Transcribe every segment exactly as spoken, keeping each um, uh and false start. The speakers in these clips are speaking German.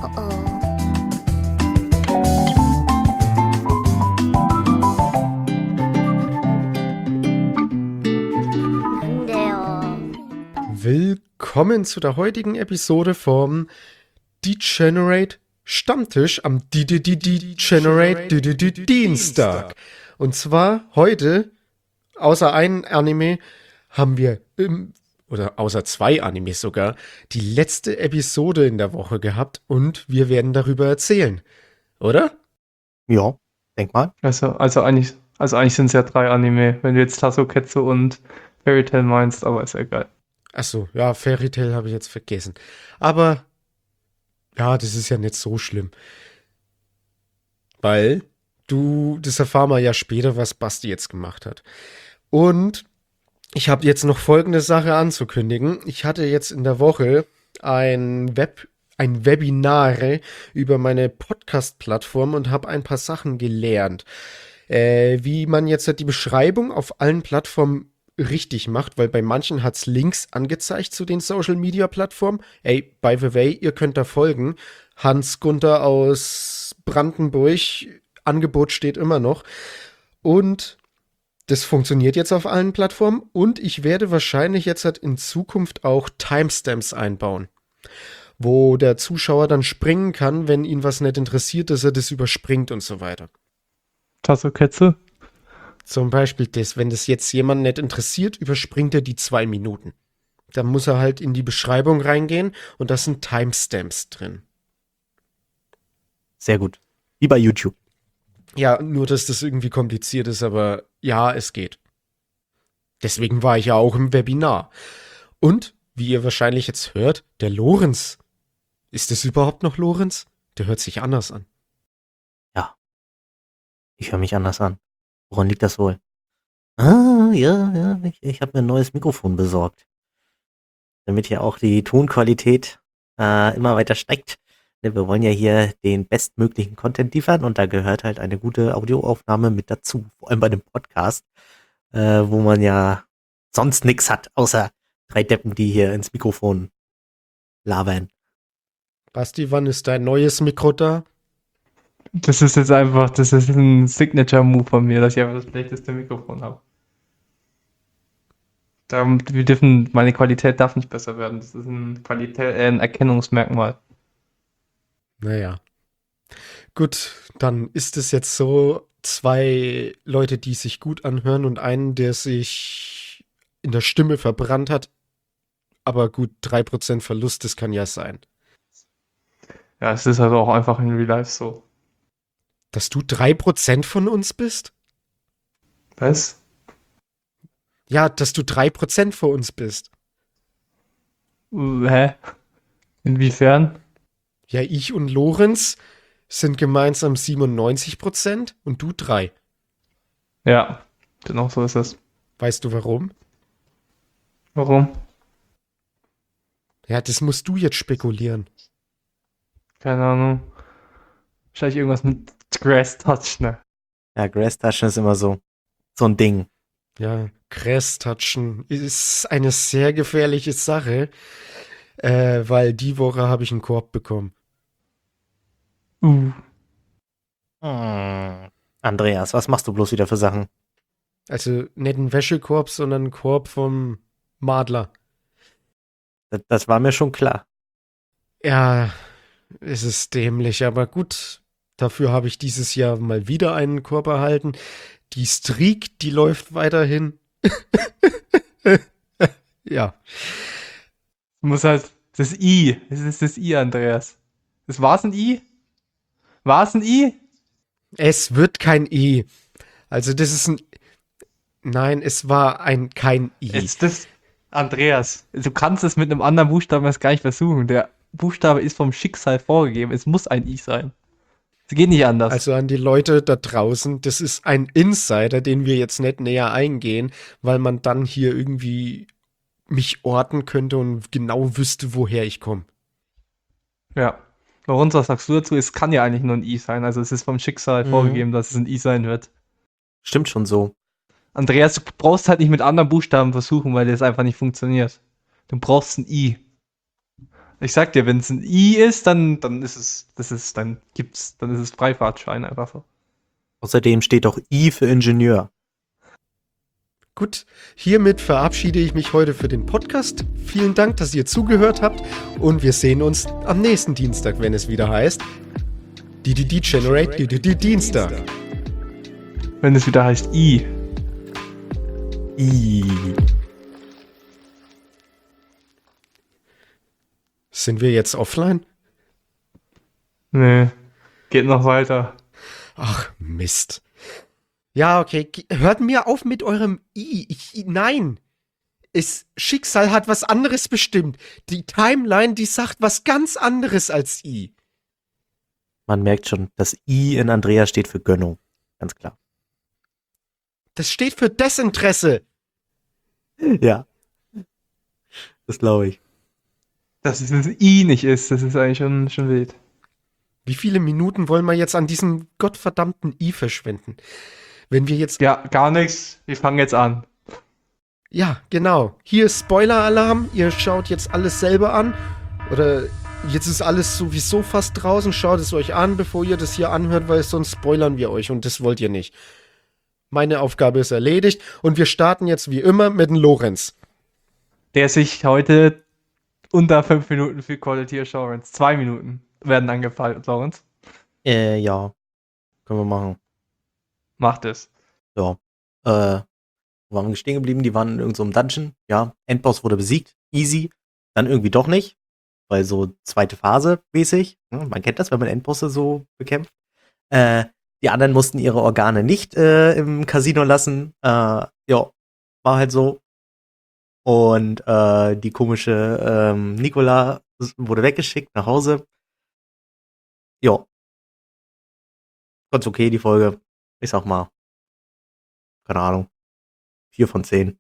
Oh oh. 난데요. Willkommen zu der heutigen Episode vom Degenerate Stammtisch am Degenerate Dienstag. Und zwar heute, außer ein Anime, haben wir, im, oder außer zwei Animes sogar, die letzte Episode in der Woche gehabt und wir werden darüber erzählen. Oder? Ja, denk mal. Also, also eigentlich, also eigentlich sind es ja drei Anime, wenn du jetzt Tasoketsu und Fairy Tail meinst, aber ist ja egal. Achso, ja, Fairy Tail habe ich jetzt vergessen. Aber, ja, das ist ja nicht so schlimm. Weil du, das erfahren wir ja später, was Basti jetzt gemacht hat. Und ich habe jetzt noch folgende Sache anzukündigen. Ich hatte jetzt in der Woche ein Web, ein Webinar über meine Podcast-Plattform und habe ein paar Sachen gelernt. Äh, wie man jetzt die Beschreibung auf allen Plattformen richtig macht, weil bei manchen hat es Links angezeigt zu den Social-Media-Plattformen. Ey, by the way, ihr könnt da folgen. Hans Gunther aus Brandenburg, Angebot steht immer noch. Und das funktioniert jetzt auf allen Plattformen. Und ich werde wahrscheinlich jetzt halt in Zukunft auch Timestamps einbauen, wo der Zuschauer dann springen kann, wenn ihn was nicht interessiert, dass er das überspringt und so weiter. Tasoketsu? Zum Beispiel das, wenn das jetzt jemand nicht interessiert, überspringt er die zwei Minuten. Dann muss er halt in die Beschreibung reingehen und da sind Timestamps drin. Sehr gut. Wie bei YouTube. Ja, nur dass das irgendwie kompliziert ist, aber ja, es geht. Deswegen war ich ja auch im Webinar. Und, wie ihr wahrscheinlich jetzt hört, der Lorenz. Ist das überhaupt noch Lorenz? Der hört sich anders an. Ich höre mich anders an. Woran liegt das wohl? Ah, ja, ja, ich, ich habe mir ein neues Mikrofon besorgt. Damit hier auch die Tonqualität äh, immer weiter steigt. Denn wir wollen ja hier den bestmöglichen Content liefern und da gehört halt eine gute Audioaufnahme mit dazu. Vor allem bei dem Podcast, äh, wo man ja sonst nichts hat, außer drei Deppen, die hier ins Mikrofon labern. Basti, wann ist dein neues Mikro da? Das ist jetzt einfach, das ist ein Signature-Move von mir, dass ich einfach das schlechteste Mikrofon habe. Da, wir dürfen, meine Qualität darf nicht besser werden. Das ist ein Qualität, äh, ein Erkennungsmerkmal. Naja. Gut, dann ist es jetzt so, zwei Leute, die sich gut anhören und einen, der sich in der Stimme verbrannt hat. Aber gut, drei Prozent Verlust, das kann ja sein. Ja, es ist also auch einfach in Real Life so. Dass du drei Prozent von uns bist? Was? Ja, dass du drei Prozent von uns bist. Uh, hä? Inwiefern? Ja, ich und Lorenz sind gemeinsam siebenundneunzig Prozent und du drei. Ja, genau so ist es. Weißt du warum? Warum? Ja, das musst du jetzt spekulieren. Keine Ahnung. Wahrscheinlich irgendwas mit Grass Touch, ne? Ja, Grass Touchen ist immer so, so ein Ding. Ja, Grass-Touchen ist eine sehr gefährliche Sache, äh, weil die Woche habe ich einen Korb bekommen. Uh. Hm. Andreas, was machst du bloß wieder für Sachen? Also nicht ein Wäschekorb, sondern ein Korb vom Madler. Das, das war mir schon klar. Ja, es ist dämlich, aber gut, dafür habe ich dieses Jahr mal wieder einen Korb erhalten. Die Streak, die läuft weiterhin. Ja. Du musst halt das I. Das ist das I, Andreas. Das war's ein I? War's ein I? Es wird kein I. Also das ist ein... Nein, es war ein kein I. Ist das Andreas? Du kannst es mit einem anderen Buchstaben erst gar nicht versuchen. Der Buchstabe ist vom Schicksal vorgegeben. Es muss ein I sein. Es geht nicht anders. Also an die Leute da draußen, das ist ein Insider, den wir jetzt nicht näher eingehen, weil man dann hier irgendwie mich orten könnte und genau wüsste, woher ich komme. Ja. Lorenz, was sagst du dazu? Es kann ja eigentlich nur ein I sein. Also es ist vom Schicksal Mhm. vorgegeben, dass es ein I sein wird. Stimmt schon so. Andreas, du brauchst halt nicht mit anderen Buchstaben versuchen, weil das einfach nicht funktioniert. Du brauchst ein I. Ich sag dir, wenn es ein I ist, dann, dann ist es, das ist, dann gibt's, dann ist es Freifahrtschein einfach so. Außerdem steht auch I für Ingenieur. Gut, hiermit verabschiede ich mich heute für den Podcast. Vielen Dank, dass ihr zugehört habt und wir sehen uns am nächsten Dienstag, wenn es wieder heißt D D D Generate D D D Dienstag. Wenn es wieder heißt I. I. Sind wir jetzt offline? Nee. Geht noch weiter. Ach, Mist. Ja, okay, ge- hört mir auf mit eurem I. Ich, nein. Es, Schicksal hat was anderes bestimmt. Die Timeline, die sagt was ganz anderes als I. Man merkt schon, das I in Andrea steht für Gönnung. Ganz klar. Das steht für Desinteresse. Ja. Das glaube ich. Dass es das I nicht ist, das ist eigentlich schon, schon wild. Wie viele Minuten wollen wir jetzt an diesem gottverdammten I verschwenden? Wenn wir jetzt... Ja, gar nichts. Wir fangen jetzt an. Ja, genau. Hier ist Spoiler-Alarm. Ihr schaut jetzt alles selber an. Oder jetzt ist alles sowieso fast draußen. Schaut es euch an, bevor ihr das hier anhört, weil sonst spoilern wir euch und das wollt ihr nicht. Meine Aufgabe ist erledigt und wir starten jetzt wie immer mit dem Lorenz. Der sich heute unter fünf Minuten für Quality Assurance, zwei Minuten werden angefallen, Lawrence. Äh, ja. Können wir machen. Macht es. Ja. Äh, wo waren wir stehen geblieben? Die waren in irgendeinem Dungeon. Ja. Endboss wurde besiegt. Easy. Dann irgendwie doch nicht. Weil so zweite Phase mäßig. Hm, man kennt das, wenn man Endbosse so bekämpft. Äh, die anderen mussten ihre Organe nicht äh, im Casino lassen. Äh, ja. War halt so. Und äh, die komische ähm, Nicola wurde weggeschickt nach Hause. Ja. Ganz okay, die Folge. Ich sag mal, keine Ahnung, vier von zehn.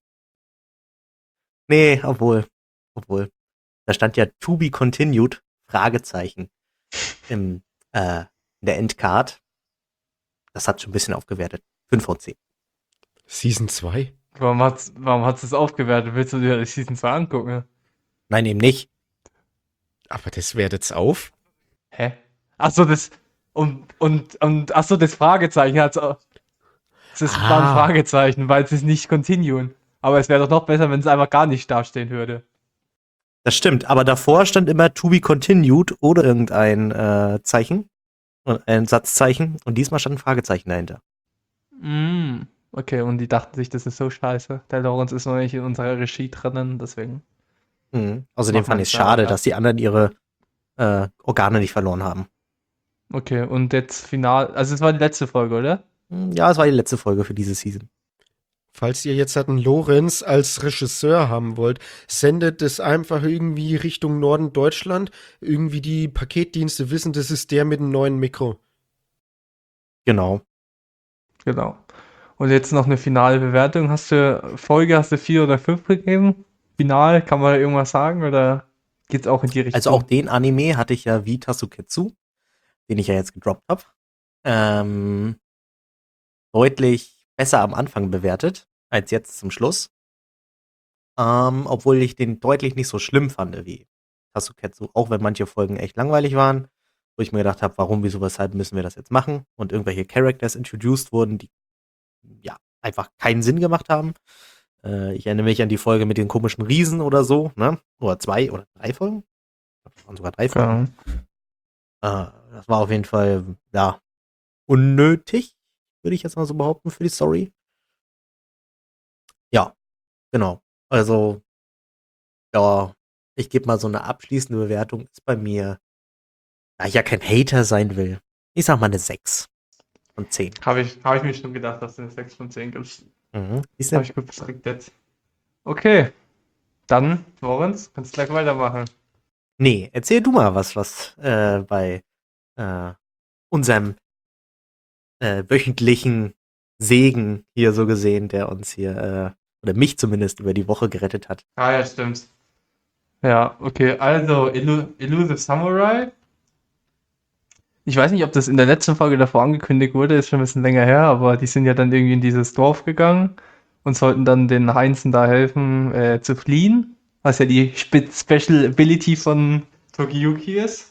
Nee, obwohl, obwohl. Da stand ja To be continued, Fragezeichen, im, äh, in der Endcard. Das hat schon ein bisschen aufgewertet. fünf von zehn. Season zwei? Warum hat's, warum hat's das aufgewertet? Willst du dir die Season zwei angucken? Nein, eben nicht. Aber das wertet's auf? Hä? Achso, das. Und, und, und, achso, das Fragezeichen hat's auch. Das Ah. war ein Fragezeichen, weil es ist nicht continuen. Aber es wäre doch noch besser, wenn es einfach gar nicht dastehen würde. Das stimmt, aber davor stand immer To be continued oder irgendein äh, Zeichen, äh, ein Satzzeichen. Und diesmal stand ein Fragezeichen dahinter. Mm, okay, und die dachten sich, das ist so scheiße. Der Lawrence ist noch nicht in unserer Regie drinnen, deswegen. Mhm. Außerdem Macht fand man ich es da, schade, ja. dass die anderen ihre äh, Organe nicht verloren haben. Okay, und jetzt final. Also, es war die letzte Folge, oder? Hm, Ja, es war die letzte Folge für diese Season. Falls ihr jetzt einen Lorenz als Regisseur haben wollt, sendet es einfach irgendwie Richtung Norden Deutschland. Irgendwie die Paketdienste wissen, das ist der mit dem neuen Mikro. Genau. Genau. Und jetzt noch eine finale Bewertung. Hast du Folge, hast du vier oder fünf gegeben? Final, kann man da irgendwas sagen oder geht's auch in die Richtung? Also auch den Anime hatte ich ja wie Tasuketsu, den ich ja jetzt gedroppt habe, ähm, deutlich besser am Anfang bewertet, als jetzt zum Schluss. Ähm, obwohl ich den deutlich nicht so schlimm fand wie Tasuketsu, auch wenn manche Folgen echt langweilig waren, wo ich mir gedacht habe, warum, wieso, weshalb müssen wir das jetzt machen? Und irgendwelche Characters introduced wurden, die ja einfach keinen Sinn gemacht haben. Äh, ich erinnere mich an die Folge mit den komischen Riesen oder so, ne? Oder zwei oder drei Folgen? Das waren sogar drei Folgen. Ja. Äh, das war auf jeden Fall, ja, unnötig, würde ich jetzt mal so behaupten, für die Story. Ja, genau. Also, ja, ich gebe mal so eine abschließende Bewertung. Ist bei mir, da ich ja kein Hater sein will, ich sag mal eine sechs von zehn. Habe ich, hab ich mir schon gedacht, dass du eine sechs von zehn gibst. Mhm. Ist Habe ne, ich gut bestrickt. Okay, dann, Lawrence, kannst gleich weitermachen. nee, erzähl du mal was, was äh, bei äh, unserem äh, wöchentlichen Segen hier so gesehen, der uns hier, äh, oder mich zumindest über die Woche gerettet hat. Ah ja, stimmt. Ja, okay, also Elu Elusive Samurai. Ich weiß nicht, ob das in der letzten Folge davor angekündigt wurde, ist schon ein bisschen länger her, aber die sind ja dann irgendwie in dieses Dorf gegangen und sollten dann den Heinzen da helfen, äh, zu fliehen, was ja die Spe Special Ability von, Tokiyuki ist.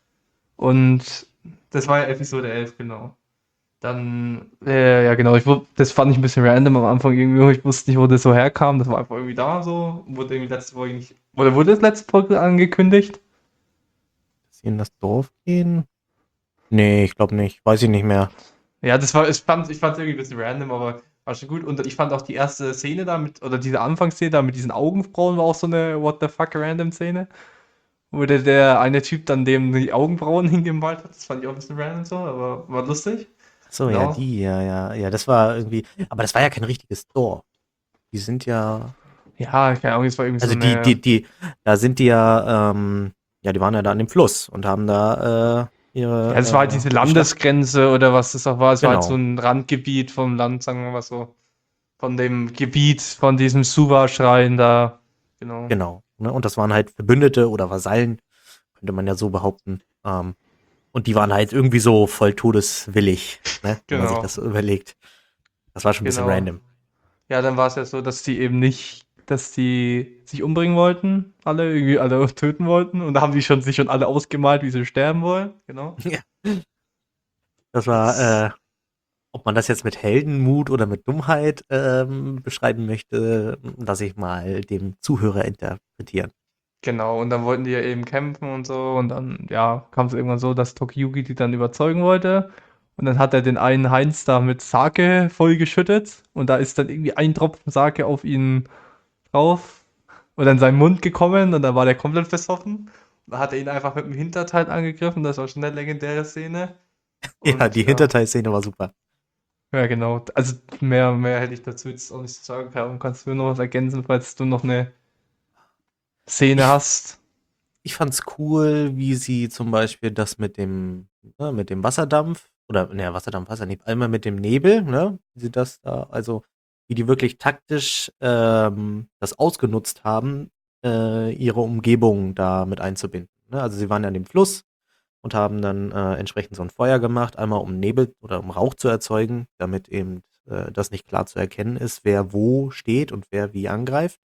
Und das war ja Episode elf, genau. Dann, äh, ja genau, ich, wu- das fand ich ein bisschen random am Anfang irgendwie, ich wusste nicht, wo das so herkam, das war einfach irgendwie da so, wurde irgendwie letzte Folge nicht, oder wurde das letzte Folge angekündigt? Dass sie in das Dorf gehen? Nee, ich glaube nicht. Weiß ich nicht mehr. Ja, das war, ich fand, ich fand irgendwie ein bisschen random, aber war schon gut. Und ich fand auch die erste Szene da mit, oder diese Anfangsszene da mit diesen Augenbrauen war auch so eine What the fuck random Szene. Wo der, der eine Typ dann dem die Augenbrauen hingemalt hat. Das fand ich auch ein bisschen random so, aber war lustig. Ach so, ja, Genau. die, ja, ja, ja, das war irgendwie, aber das war ja kein richtiges Dorf. Die sind ja, Ja, keine Ahnung, es war irgendwie so also die, eine. die, die, da sind die ja, ähm, ja, die waren ja da an dem Fluss und haben da äh, ihre. Ja, das war halt äh, diese Schlacht- Landesgrenze oder was das auch war. Es war halt Genau. so ein Randgebiet vom Land, sagen wir mal so. Von dem Gebiet, von diesem Suva-Schrein da. Genau. Genau. Ne? Und das waren halt Verbündete oder Vasallen, könnte man ja so behaupten. Ähm, und die waren halt irgendwie so voll todeswillig, ne? Wenn man sich Genau. das so überlegt. Das war schon ein bisschen Genau. random. Ja, dann war es ja so, dass die eben nicht, dass die sich umbringen wollten, alle, irgendwie alle töten wollten. Und da haben die schon sich schon alle ausgemalt, wie sie sterben wollen. Genau. Das war, äh, ob man das jetzt mit Heldenmut oder mit Dummheit ähm, beschreiben möchte, lasse ich mal dem Zuhörer interpretieren. Genau, und dann wollten die ja eben kämpfen und so. Und dann, ja, kam es irgendwann so, dass Tokiyuki die dann überzeugen wollte. Und dann hat er den einen Heinz da mit Sake vollgeschüttet. Und da ist dann irgendwie ein Tropfen Sake auf ihn drauf. Und dann sein Mund gekommen. Und dann war der komplett versoffen. Und dann hat er ihn einfach mit dem Hinterteil angegriffen. Das war schon eine legendäre Szene. Ja, Und die Hinterteilszene war super. Ja, genau. Also mehr, mehr hätte ich dazu jetzt auch nicht zu sagen. Warum kannst du noch was ergänzen, falls du noch eine Szene hast? Ich fand's cool, wie sie zum Beispiel das mit dem, ne, mit dem Wasserdampf, oder, ne, Wasserdampf, Wasserdampf, einmal mit dem Nebel, ne, wie sie das da, also, wie die wirklich taktisch ähm, das ausgenutzt haben, äh, ihre Umgebung da mit einzubinden. Ne? Also sie waren ja an dem Fluss und haben dann äh, entsprechend so ein Feuer gemacht, einmal um Nebel oder um Rauch zu erzeugen, damit eben äh, das nicht klar zu erkennen ist, wer wo steht und wer wie angreift.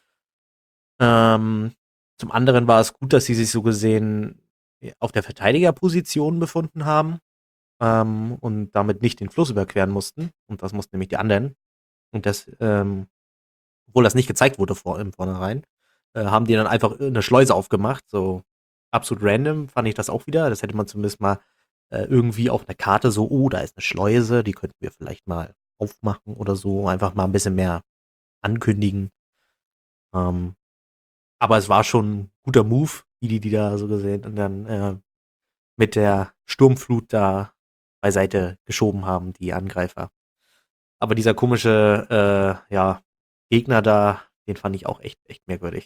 Ähm, zum anderen war es gut, dass sie sich so gesehen auf der Verteidigerposition befunden haben ähm, und damit nicht den Fluss überqueren mussten. Und das mussten nämlich die anderen. Und das, ähm, obwohl das nicht gezeigt wurde vor, im Vornherein, äh, haben die dann einfach eine Schleuse aufgemacht. So absolut random fand ich das auch wieder. Das hätte man zumindest mal äh, irgendwie auf einer Karte so, oh, da ist eine Schleuse, die könnten wir vielleicht mal aufmachen oder so. Einfach mal ein bisschen mehr ankündigen. Ähm, aber es war schon ein guter Move, wie die die da so gesehen und dann äh, mit der Sturmflut da beiseite geschoben haben, die Angreifer. Aber dieser komische, äh, ja, Gegner da, den fand ich auch echt, echt merkwürdig.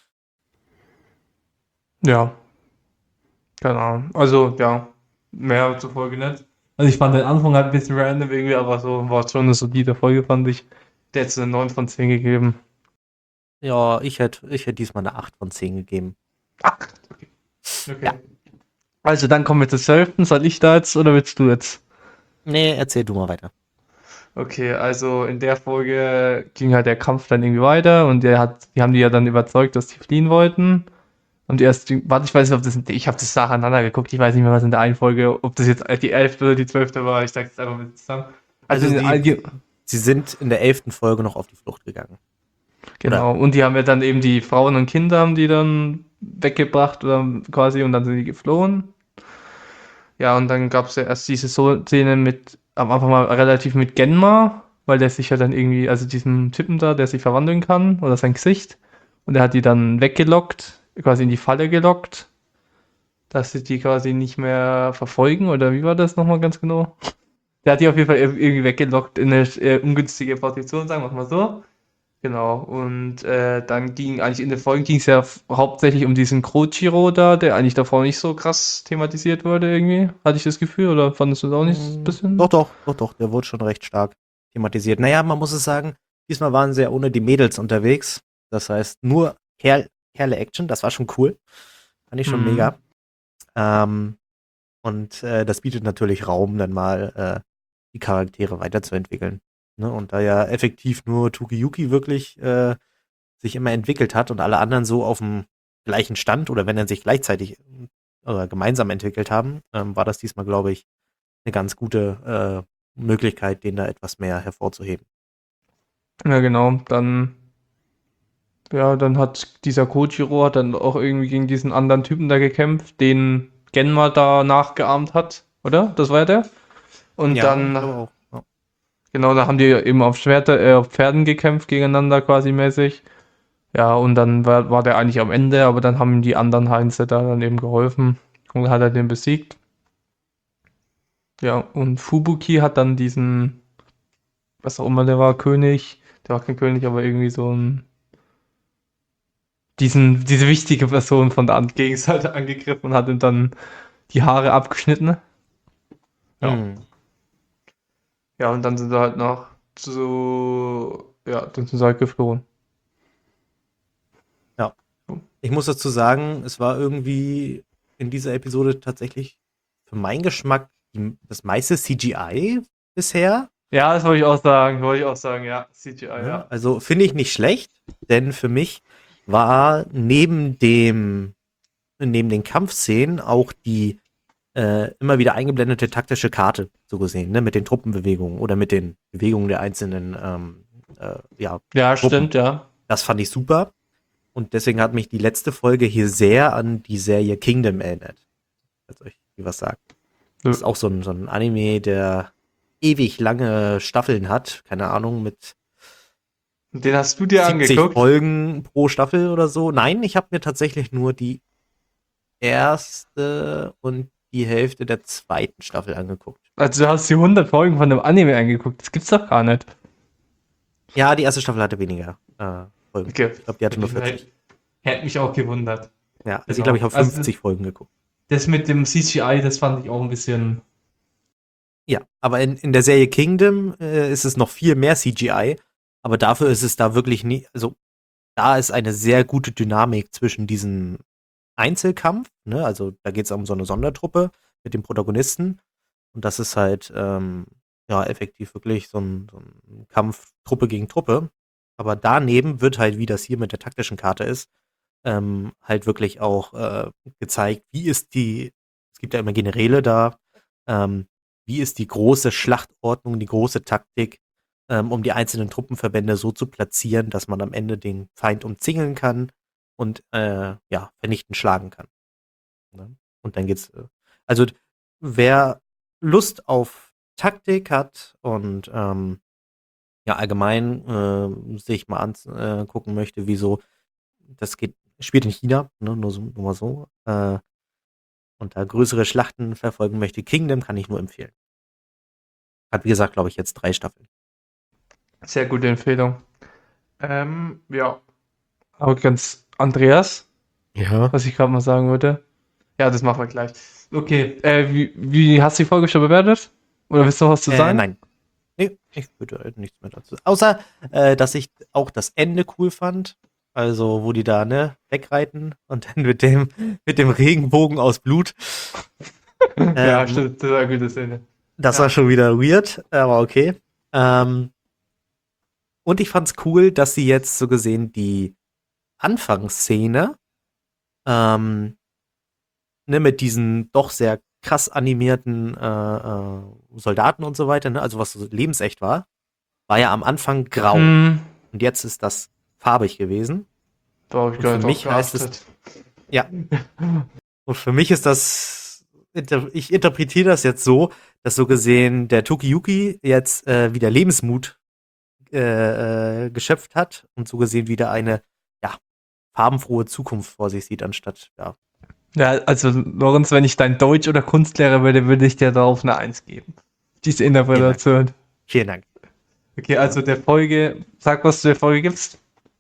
Ja, keine Ahnung. Also, ja, mehr zur Folge nicht. Also ich fand den Anfang halt ein bisschen random irgendwie, aber so war schon eine solide Folge, fand ich. Der hat so eine neun von zehn gegeben. Ja, ich hätte ich hätt diesmal eine acht von zehn gegeben. acht, okay. Okay. Ja. Also dann kommen wir zur zwölften. Soll ich da jetzt oder willst du jetzt? Nee, erzähl du mal weiter. Okay, also in der Folge ging halt der Kampf dann irgendwie weiter und der hat, die haben die ja dann überzeugt, dass die fliehen wollten. Und erst, warte, ich weiß nicht, ob das, ich habe das nacheinander geguckt, ich weiß nicht mehr, was in der einen Folge, ob das jetzt die elfte oder die zwölfte war, ich sag jetzt einfach mit zusammen. Also, Also in die- allge- Sie sind in der elften Folge noch auf die Flucht gegangen. genau, und die haben ja dann eben die Frauen und Kinder haben die dann weggebracht oder quasi und dann sind die geflohen. Ja, und dann gab es ja erst diese so Szene mit, am Anfang mal relativ mit Genma, weil der sich ja dann irgendwie, also diesem Typen da, der sich verwandeln kann, oder sein Gesicht, und der hat die dann weggelockt, quasi in die Falle gelockt, dass sie die quasi nicht mehr verfolgen, oder wie war das nochmal ganz genau? Der hat die auf jeden Fall ir- irgendwie weggelockt in eine äh, ungünstige Position, sagen wir es mal so. Genau, und äh, dann ging eigentlich in den Folgen ging es ja f- hauptsächlich um diesen Krouchiro da, der eigentlich davor nicht so krass thematisiert wurde irgendwie, hatte ich das Gefühl, oder fandest du das auch nicht ein bisschen? Doch, doch, doch, doch, der wurde schon recht stark thematisiert. Naja, man muss es sagen, diesmal waren sie ja ohne die Mädels unterwegs. Das heißt, nur Kerl, Kerle-Action, das war schon cool. Fand ich schon Mhm. mega. Ähm, und äh, das bietet natürlich Raum, dann mal äh, die Charaktere weiterzuentwickeln. Ne? Und da ja effektiv nur Tokiyuki wirklich äh, sich immer entwickelt hat und alle anderen so auf dem gleichen Stand oder wenn dann sich gleichzeitig oder gemeinsam entwickelt haben, ähm, war das diesmal, glaube ich, eine ganz gute äh, Möglichkeit, den da etwas mehr hervorzuheben. Ja, genau. Dann, ja, dann hat dieser Kojiro hat dann auch irgendwie gegen diesen anderen Typen da gekämpft, den Genma da nachgeahmt hat, oder? Das war ja der. Und Ja, dann, ich glaube auch. Ja. genau, da haben die eben auf Schwerter, äh, auf Pferden gekämpft gegeneinander quasi mäßig. Ja, und dann war, war der eigentlich am Ende, aber dann haben ihm die anderen Heinze da dann eben geholfen und hat er den besiegt. Ja, und Fubuki hat dann diesen, was auch immer der war, König, der war kein König, aber irgendwie so ein, diesen, diese wichtige Person von der An- Gegenseite angegriffen und hat ihm dann die Haare abgeschnitten. Ja. Hm. Ja, und dann sind sie halt noch so, ja, dann sind sie halt geflohen. Ich muss dazu sagen, es war irgendwie in dieser Episode tatsächlich für meinen Geschmack die, das meiste C G I bisher. Ja, das wollte ich auch sagen, wollte ich auch sagen, ja, C G I, Ja, ja. also finde ich nicht schlecht, denn für mich war neben dem neben den Kampfszenen auch die äh, immer wieder eingeblendete taktische Karte so gesehen, ne, mit den Truppenbewegungen oder mit den Bewegungen der einzelnen ähm, äh, ja, Ja, Gruppen. stimmt, ja. Das fand ich super. Und deswegen hat mich die letzte Folge hier sehr an die Serie Kingdom erinnert. Falls euch die was sagt. Das ist auch so ein, so ein Anime, der ewig lange Staffeln hat. Keine Ahnung, mit Den hast du dir siebzig angeguckt? Folgen pro Staffel oder so. Nein, ich habe mir tatsächlich nur die erste und die Hälfte der zweiten Staffel angeguckt. Also du hast die hundert Folgen von dem Anime angeguckt, das gibt's doch gar nicht. Ja, die erste Staffel hatte weniger äh, Folgen. Okay. Ich glaube, die hatte nur vierzig. Hätte mich auch gewundert. Ja, also Genau. ich glaube, ich habe Also fünfzig Folgen geguckt. Das mit dem C G I, das fand ich auch ein bisschen. Ja, aber in, in der Serie Kingdom äh, ist es noch viel mehr C G I, aber dafür ist es da wirklich nie, also da ist eine sehr gute Dynamik zwischen diesem Einzelkampf, ne, also da geht es um so eine Sondertruppe mit dem Protagonisten und das ist halt, ähm, ja, effektiv wirklich so ein, so ein Kampf Truppe gegen Truppe, aber daneben wird halt, wie das hier mit der taktischen Karte ist, ähm, halt wirklich auch äh, gezeigt, wie ist die, es gibt ja immer Generäle da, ähm, wie ist die große Schlachtordnung, die große Taktik, ähm, um die einzelnen Truppenverbände so zu platzieren, dass man am Ende den Feind umzingeln kann und äh, ja, vernichtend schlagen kann. Ne? Und dann geht's, äh, also wer Lust auf Taktik hat und ähm, ja allgemein äh, sich mal angucken möchte, wieso das geht, spielt in China, ne, nur, so, nur mal so, äh, und da größere Schlachten verfolgen möchte, Kingdom kann ich nur empfehlen. Hat, wie gesagt, glaube ich, jetzt drei Staffeln. Sehr gute Empfehlung. Ähm, ja. Aber ganz Andreas, Ja. was ich gerade mal sagen würde. Ja, das machen wir gleich. Okay, äh, wie, wie hast du die Folge schon bewertet? Oder willst du noch was zu Äh, sagen? nein. Nee, ich würde halt nichts mehr dazu. Außer, äh, dass ich auch das Ende cool fand. Also, wo die da, ne, wegreiten und dann mit dem, mit dem Regenbogen aus Blut. Ja, Ähm, stimmt, das war eine gute Szene. Das Ja. war schon wieder weird, aber okay. Ähm, und ich fand's cool, dass sie jetzt so gesehen die Anfangsszene ähm, ne, mit diesen doch sehr krass animierten äh, äh, Soldaten und so weiter, ne, also was so lebensecht war, war ja am Anfang grau. Hm, Und jetzt ist das farbig gewesen. da habe ich Und gar für nicht mich drauf heißt es- geachtet. Ja. Und für mich ist das, inter- ich interpretiere das jetzt so, dass so gesehen der Tokiyuki jetzt äh, wieder Lebensmut äh, äh, geschöpft hat und so gesehen wieder eine, ja, farbenfrohe Zukunft vor sich sieht, anstatt, ja. Ja, also Lorenz, wenn ich dein Deutsch- oder Kunstlehrer würde, würde ich dir darauf eine Eins geben. Diese Interpretation. Vielen Dank. Okay, also der Folge, sag, was du der Folge gibst.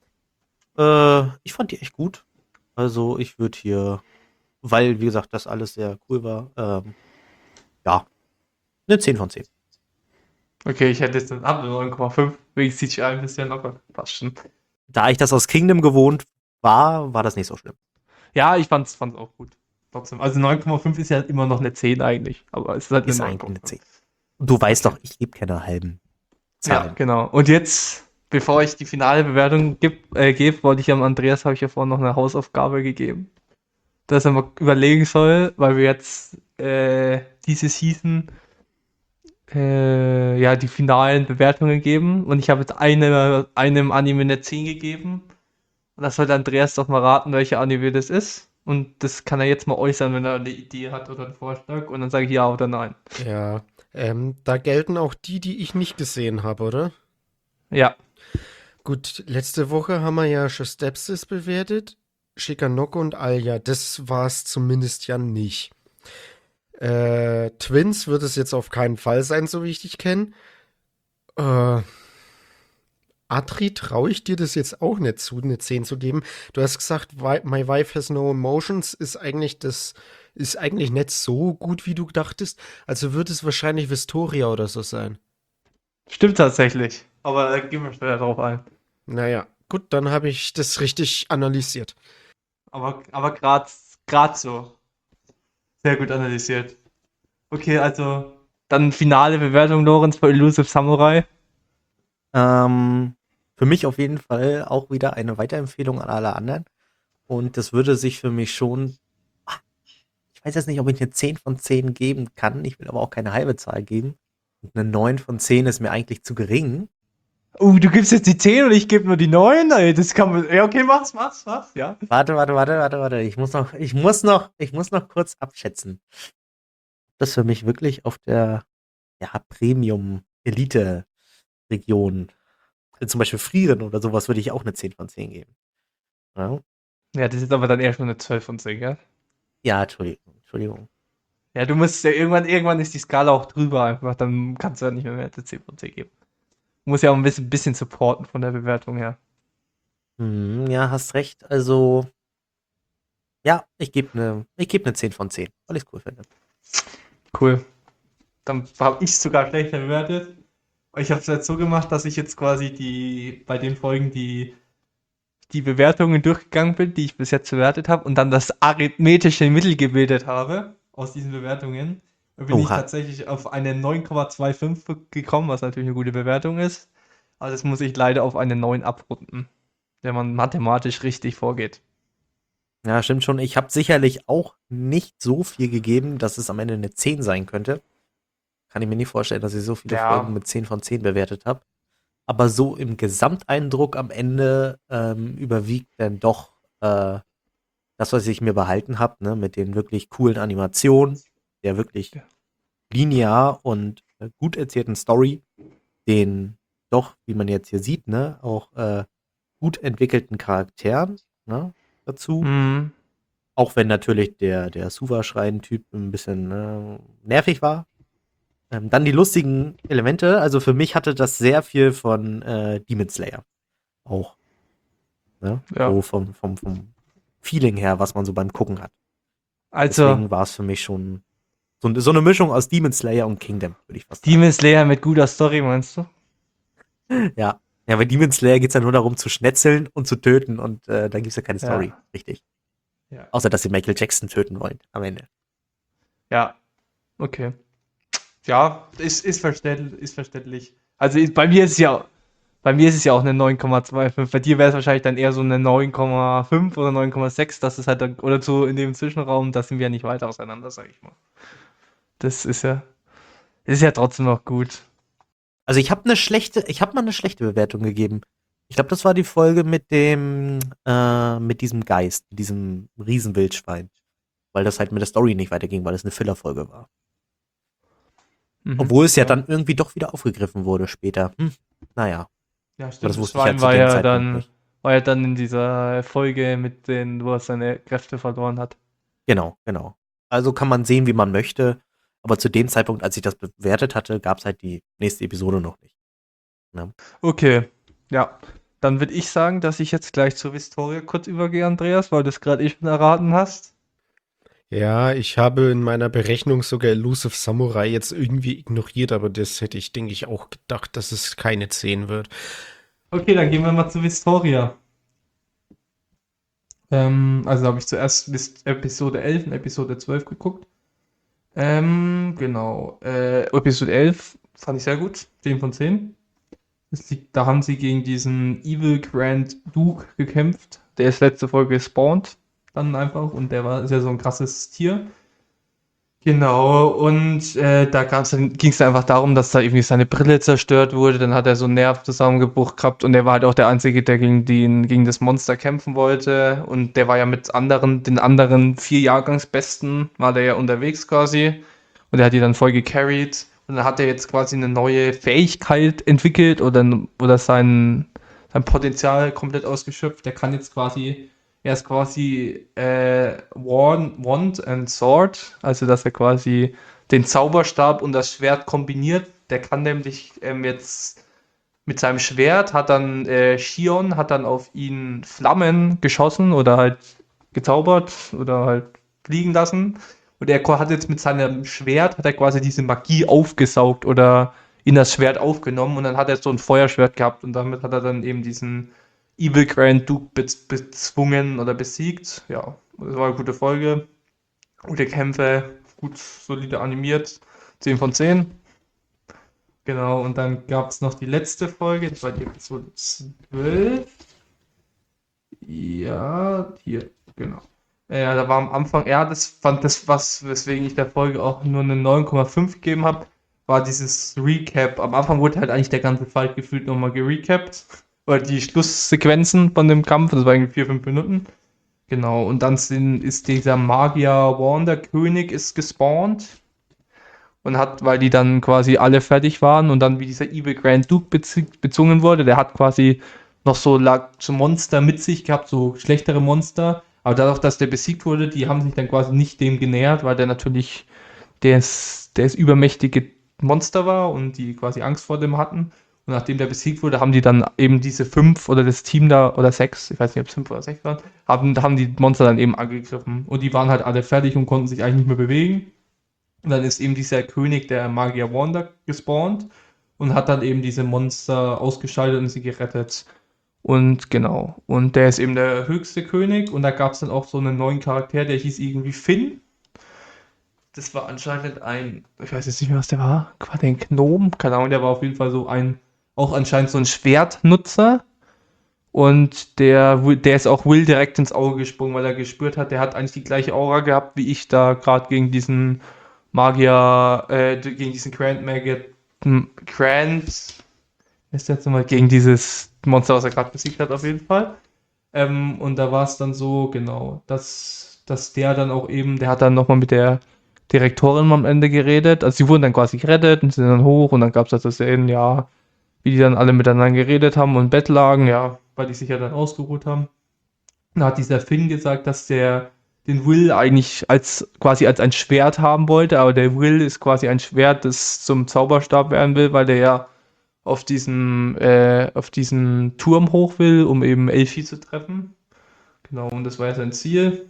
Äh, ich fand die echt gut. Also ich würde hier, weil, wie gesagt, das alles sehr cool war, ähm, ja, eine zehn von zehn. Okay, ich hätte jetzt eine neun Komma fünf, wegen C G I ein bisschen locker. Passt schon. Da ich das aus Kingdom gewohnt war, war das nicht so schlimm. Ja, ich fand's, fand's auch gut. Trotzdem. Also neun Komma fünf ist ja immer noch eine zehn eigentlich. Aber es ist halt Ist eine eigentlich eine neun Komma fünf. zehn. Du weißt doch, ich liebe keine halben Ja, Zahlen. genau. Und jetzt bevor ich die finale Bewertung geb, äh, gebe, wollte ich am Andreas, habe ich ja vorhin noch eine Hausaufgabe gegeben, dass er mal überlegen soll, weil wir jetzt äh, diese Season äh, ja die finalen Bewertungen geben und ich habe jetzt eine, einem Anime eine zehn gegeben und das sollte Andreas doch mal raten, welcher Anime das ist und das kann er jetzt mal äußern, wenn er eine Idee hat oder einen Vorschlag und dann sage ich ja oder nein. Ja, ähm, da gelten auch die, die ich nicht gesehen habe, oder? Ja, Gut, letzte Woche haben wir ja schon Stepsis bewertet, Shikanoko und Alya. Das war es zumindest ja nicht. Äh, Twins wird es jetzt auf keinen Fall sein, so wie ich dich kenne. Äh, Adri, traue ich dir das jetzt auch nicht zu, eine zehn zu geben. Du hast gesagt, Wi- My Wife Has No Emotions ist eigentlich das, ist eigentlich nicht so gut, wie du dachtest. Also wird es wahrscheinlich Vistoria oder so sein. stimmt tatsächlich. Aber da gehen wir später drauf ein. Naja, gut, dann habe ich das richtig analysiert. Aber, aber gerade grad so. Sehr gut analysiert. Okay, also dann finale Bewertung, Lorenz, für Elusive Samurai. Ähm, für mich auf jeden Fall auch wieder eine Weiterempfehlung an alle anderen. Und das würde sich für mich schon, ah, ich weiß jetzt nicht, ob ich eine zehn von zehn geben kann. Ich will aber auch keine halbe Zahl geben. Und eine neun von zehn ist mir eigentlich zu gering. Uh, du gibst jetzt die zehn und ich gebe nur die neun? Ey, das kann man. Ja, okay, mach's, mach's, mach's, ja. Warte, warte, warte, warte, warte. Ich muss noch, ich muss noch, ich muss noch kurz abschätzen. Das ist für mich wirklich auf der, ja, Premium-Elite-Region. Zum Beispiel Frieren oder sowas würde ich auch eine zehn von zehn geben. Ja, Ja, das ist aber dann eher schon eine zwölf von zehn, ja? ja, Entschuldigung, Entschuldigung. Ja, du musst ja irgendwann, irgendwann ist die Skala auch drüber einfach, dann kannst du ja nicht mehr, mehr als zehn von zehn geben. Du musst ja auch ein bisschen, bisschen supporten von der Bewertung her. Hm, ja, hast recht. Also, ja, ich gebe eine, ich gebe eine zehn von zehn, weil ich es cool finde. Cool. Dann habe ich sogar schlechter bewertet. Ich habe es jetzt so gemacht, dass ich jetzt quasi die bei den Folgen die, die Bewertungen durchgegangen bin, die ich bis jetzt bewertet habe, und dann das arithmetische Mittel gebildet habe aus diesen Bewertungen. Da bin ich Oha. tatsächlich auf eine neun Komma fünfundzwanzig gekommen, was natürlich eine gute Bewertung ist. Aber das muss ich leider auf eine neun abrunden, wenn man mathematisch richtig vorgeht. Ja, stimmt schon. Ich habe sicherlich auch nicht so viel gegeben, dass es am Ende eine zehn sein könnte. Kann ich mir nicht vorstellen, dass ich so viele Ja. Folgen mit zehn von zehn bewertet habe. Aber so im Gesamteindruck am Ende ähm, überwiegt dann doch äh, das, was ich mir behalten habe, ne, mit den wirklich coolen Animationen, der wirklich Ja. linear und äh, gut erzählten Story, den doch, wie man jetzt hier sieht, ne, auch äh, gut entwickelten Charakteren, ne, dazu. Mhm. Auch wenn natürlich der, der Suva-Schreien-Typ ein bisschen äh, nervig war. Ähm, dann die lustigen Elemente. Also für mich hatte das sehr viel von äh, Demon Slayer. Auch. Ne? Ja. So vom, vom, vom Feeling her, was man so beim Gucken hat. Also, Deswegen war es für mich schon so, so eine Mischung aus Demon Slayer und Kingdom, würde ich fast sagen. Demon Slayer mit guter Story, meinst du? Ja. Ja, bei Demon Slayer geht es ja nur darum zu schnetzeln und zu töten und äh, da gibt es ja keine Ja. Story. Richtig. Ja. Außer, dass sie Michael Jackson töten wollen am Ende. Ja, okay. Ja, ist, ist, verständlich, ist verständlich. Also ist- bei mir ist es ja, bei mir ist es ja auch eine neun Komma fünfundzwanzig. Bei dir wäre es wahrscheinlich dann eher so eine neun Komma fünf oder neun Komma sechs. Das ist halt dann, oder so in dem Zwischenraum, da sind wir ja nicht weit auseinander, sag ich mal. Das ist ja, ist ja trotzdem noch gut. Also ich habe eine schlechte, ich habe mal eine schlechte Bewertung gegeben. Ich glaube, das war die Folge mit dem, äh, mit diesem Geist, mit diesem Riesenwildschwein. Weil das halt mit der Story nicht weiterging, weil es eine Filler-Folge war. Mhm. Obwohl es ja, dann irgendwie doch wieder aufgegriffen wurde später. Hm, naja. Ja, Aber stimmt. das Das wusste ich halt Schwein zu war dem ja Zeitpunkt dann, nicht. war ja dann in dieser Folge mit den, wo er seine Kräfte verloren hat. Genau, genau. Also kann man sehen, wie man möchte. Aber zu dem Zeitpunkt, als ich das bewertet hatte, gab es halt die nächste Episode noch nicht. Okay, ja. Dann würde ich sagen, dass ich jetzt gleich zur Historie kurz übergehe, Andreas, weil du es gerade eh schon erraten hast. Ja, ich habe in meiner Berechnung sogar Elusive Samurai jetzt irgendwie ignoriert, aber das hätte ich, denke ich, auch gedacht, dass es keine zehn wird. Okay, dann gehen wir mal zu Historia. Ähm, also habe ich zuerst bis Episode elf und Episode zwölf geguckt. Ähm, genau. Äh, Episode elf fand ich sehr gut. zehn von zehn. Das liegt, da haben sie gegen diesen Evil Grand Duke gekämpft. Der ist letzte Folge gespawnt. Dann einfach. Und der war ist ja so ein krasses Tier. Genau, und äh, da ging es einfach darum, dass da irgendwie seine Brille zerstört wurde. Dann hat er so einen Nervzusammenbruch gehabt und er war halt auch der Einzige, der gegen, den, gegen das Monster kämpfen wollte. Und der war ja mit anderen, den anderen vier Jahrgangsbesten, war der ja unterwegs quasi. Und er hat die dann voll gecarried. Und dann hat er jetzt quasi eine neue Fähigkeit entwickelt oder, oder sein, sein Potenzial komplett ausgeschöpft. Der kann jetzt quasi. Er ist quasi äh, Wand, Wand and Sword, also dass er quasi den Zauberstab und das Schwert kombiniert. Der kann nämlich ähm, jetzt mit seinem Schwert, hat dann äh, Shion, hat dann auf ihn Flammen geschossen oder halt gezaubert oder halt fliegen lassen. Und er ko- hat jetzt mit seinem Schwert, hat er quasi diese Magie aufgesaugt oder in das Schwert aufgenommen und dann hat er so ein Feuerschwert gehabt und damit hat er dann eben diesen Evil Grand Duke bez bezwungen oder besiegt. Ja, das war eine gute Folge. Gute Kämpfe, gut, solide animiert. zehn von zehn. Genau, und dann gab es noch die letzte Folge, das war die Episode zwölf. Ja, hier, genau. Ja, da war am Anfang, ja, das fand das, was, weswegen ich der Folge auch nur eine neun Komma fünf gegeben habe, war dieses Recap. Am Anfang wurde halt eigentlich der ganze Fight gefühlt nochmal gerecapt. Oder die Schlusssequenzen von dem Kampf, das war irgendwie vier, fünf Minuten. Genau, und dann sind, ist dieser Magier Wander König ist gespawnt und hat, weil die dann quasi alle fertig waren und dann wie dieser Evil Grand Duke bezie- bezwungen wurde, der hat quasi noch so, lag, so Monster mit sich gehabt, so schlechtere Monster, aber dadurch, dass der besiegt wurde, die haben sich dann quasi nicht dem genähert, weil der natürlich das, das übermächtige Monster war und die quasi Angst vor dem hatten. Und nachdem der besiegt wurde, haben die dann eben diese fünf oder das Team da, oder sechs, ich weiß nicht, ob es fünf oder sechs waren, haben, haben die Monster dann eben angegriffen. Und die waren halt alle fertig und konnten sich eigentlich nicht mehr bewegen. Und dann ist eben dieser König, der Magier Wanda, gespawnt und hat dann eben diese Monster ausgeschaltet und sie gerettet. Und genau, und der ist eben der höchste König und da gab es dann auch so einen neuen Charakter, der hieß irgendwie Finn. Das war anscheinend ein, ich weiß jetzt nicht mehr, was der war, quasi ein Gnom, keine Ahnung, der war auf jeden Fall so ein, auch anscheinend so ein Schwertnutzer. Und der, der ist auch Will direkt ins Auge gesprungen, weil er gespürt hat, der hat eigentlich die gleiche Aura gehabt, wie ich da gerade gegen diesen Magier, äh, gegen diesen Grand Magier, Grand, ist jetzt nochmal gegen dieses Monster, was er gerade besiegt hat, auf jeden Fall. Ähm, und da war es dann so, genau, dass, dass der dann auch eben, der hat dann nochmal mit der Direktorin am Ende geredet. Also sie wurden dann quasi gerettet und sind dann hoch und dann gab es halt das Szenen, ja, wie die dann alle miteinander geredet haben und im Bett lagen, ja, weil die sich ja dann ausgeruht haben. Dann hat dieser Finn gesagt, dass der den Will eigentlich als quasi als ein Schwert haben wollte, aber der Will ist quasi ein Schwert, das zum Zauberstab werden will, weil der ja auf diesen, äh, auf diesen Turm hoch will, um eben Elfie zu treffen. Genau, und das war ja sein Ziel.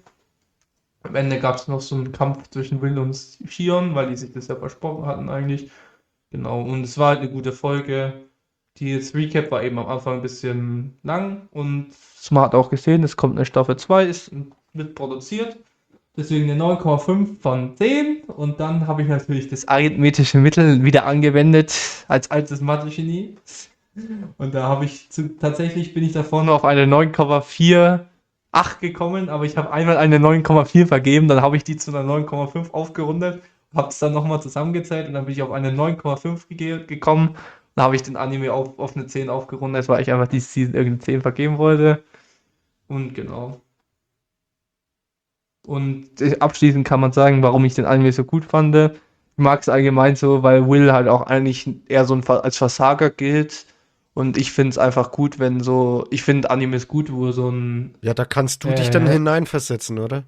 Am Ende gab es noch so einen Kampf zwischen Will und Shion, weil die sich das ja versprochen hatten eigentlich. Genau, und es war halt eine gute Folge. Die jetzt Recap war eben am Anfang ein bisschen lang und man hat auch gesehen, es kommt eine Staffel zwei, ist wird produziert. Deswegen eine neun Komma fünf von zehn und dann habe ich natürlich das arithmetische Mittel wieder angewendet als altes Mathe-Genie. Und da habe ich zu, tatsächlich bin ich da vorne auf eine neun Komma vier acht gekommen, aber ich habe einmal eine neun Komma vier vergeben, dann habe ich die zu einer neun Komma fünf aufgerundet, habe es dann nochmal zusammengezählt und dann bin ich auf eine neun Komma fünf ge gekommen. Dann habe ich den Anime auf, auf eine zehn aufgerundet, weil ich einfach die Season irgendeine zehn vergeben wollte. Und genau. Und abschließend kann man sagen, warum ich den Anime so gut fand. Ich mag es allgemein so, weil Will halt auch eigentlich eher so ein, als Versager gilt. Und ich finde es einfach gut, wenn so, ich finde Animes gut, wo so ein... Ja, da kannst du äh, dich dann hineinversetzen, oder?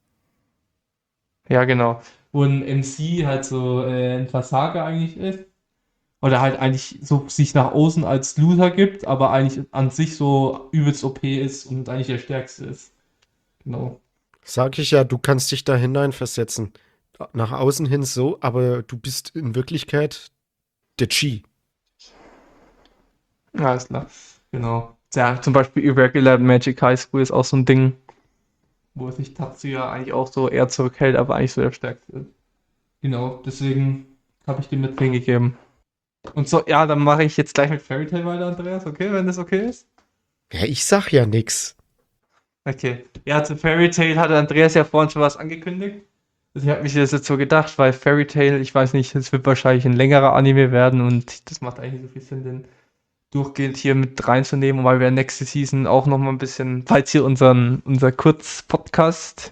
Ja, genau. Wo ein M C halt so äh, ein Versager eigentlich ist. Oder halt eigentlich so sich nach außen als Loser gibt, aber eigentlich an sich so übelst O P ist und eigentlich der Stärkste ist. Genau. Sag ich ja, du kannst dich da hineinversetzen. Nach außen hin so, aber du bist in Wirklichkeit der Chi. Ja, ist klar. Genau. Ja, zum Beispiel Irregular Magic High School ist auch so ein Ding, wo sich Tatsuya eigentlich auch so eher zurückhält, aber eigentlich so der Stärkste ist. Genau, deswegen habe ich dem mit zehn gegeben. Und so, ja, dann mache ich jetzt gleich mit Fairy Tail weiter, Andreas, okay, wenn das okay ist? Ja, ich sag ja nix. Okay. Ja, zu Fairy Tail hatte Andreas ja vorhin schon was angekündigt. Also ich habe mich das jetzt so gedacht, weil Fairy Tail, ich weiß nicht, es wird wahrscheinlich ein längerer Anime werden und das macht eigentlich nicht so viel Sinn, den durchgehend hier mit reinzunehmen, weil wir nächste Season auch noch mal ein bisschen, falls ihr unseren unser Kurz-Podcast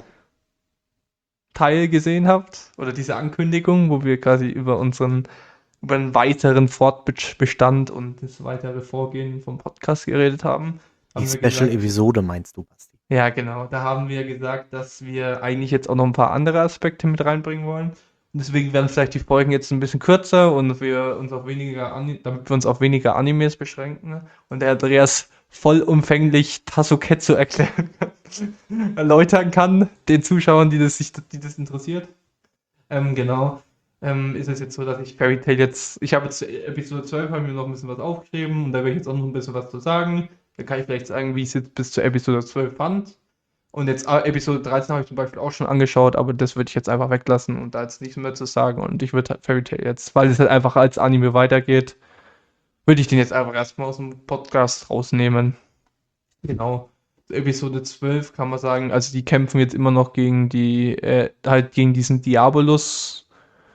Teil gesehen habt oder diese Ankündigung, wo wir quasi über unseren über einen weiteren Fortbestand und das weitere Vorgehen vom Podcast geredet haben, Die haben wir Special gesagt, Episode meinst du, Basti? ja, genau. Da haben wir gesagt, dass wir eigentlich jetzt auch noch ein paar andere Aspekte mit reinbringen wollen. Und deswegen werden vielleicht die Folgen jetzt ein bisschen kürzer und wir uns auf weniger, Ani- damit wir uns auf weniger Animes beschränken. Und der Andreas vollumfänglich Tasuketsu erklären kann, erläutern kann, den Zuschauern, die das, sich, die das interessiert. Ähm, genau. Ähm, ist es jetzt so, dass ich Fairy Tail jetzt, ich habe jetzt Episode zwölf, habe mir noch ein bisschen was aufgeschrieben und da werde ich jetzt auch noch ein bisschen was zu sagen. Da kann ich vielleicht sagen, wie ich es jetzt bis zur Episode zwölf fand. Und jetzt äh, Episode dreizehn habe ich zum Beispiel auch schon angeschaut, aber das würde ich jetzt einfach weglassen und da jetzt nichts mehr zu sagen. Und ich würde halt Fairy Tail jetzt, weil es halt einfach als Anime weitergeht, würde ich den jetzt einfach erstmal aus dem Podcast rausnehmen. Genau. Episode zwölf kann man sagen, also die kämpfen jetzt immer noch gegen die, äh, halt gegen diesen Diabolus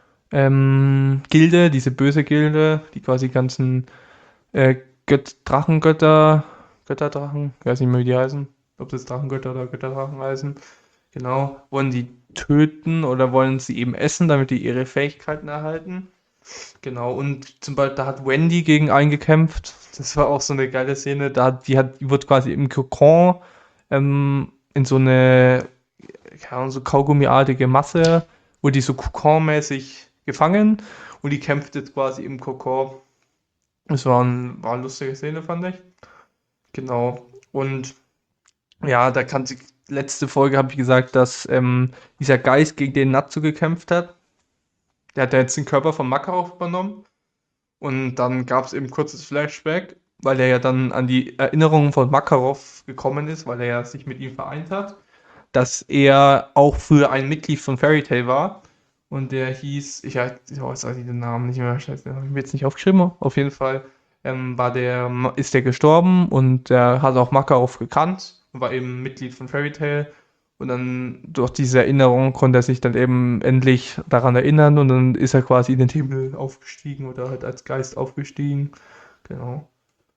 ähm, Gilde, diese böse Gilde, die quasi ganzen äh, Göt Drachengötter, Götterdrachen, ich weiß nicht mehr, wie die heißen, ob das Drachengötter oder Götterdrachen heißen, genau, wollen die töten oder wollen sie eben essen, damit die ihre Fähigkeiten erhalten. Genau, und zum Beispiel, da hat Wendy gegen einen gekämpft. Das war auch so eine geile Szene. Da hat, die hat, die wird quasi im Kokon ähm, in so eine, keine Ahnung, so Kaugummiartige Masse, wurde die so Kokon-mäßig gefangen und die kämpft jetzt quasi im Kokon. Das war, ein, war eine lustige Szene, fand ich. Genau. Und ja, da kann sie, letzte Folge habe ich gesagt, dass ähm, dieser Geist gegen den Natsu gekämpft hat. Der hat ja jetzt den Körper von Makarov übernommen. Und dann gab es eben ein kurzes Flashback, weil er ja dann an die Erinnerungen von Makarov gekommen ist, weil er ja sich mit ihm vereint hat, dass er auch früher ein Mitglied von Fairy Tail war. Und der hieß, ich weiß ich weiß den Namen nicht mehr, scheiße, den habe ich mir jetzt nicht aufgeschrieben. Auf jeden Fall ähm, war der, ist der gestorben und der hat auch Makarov gekannt und war eben Mitglied von Fairy Tail. Und dann durch diese Erinnerung konnte er sich dann eben endlich daran erinnern und dann ist er quasi in den Himmel aufgestiegen oder halt als Geist aufgestiegen. Genau.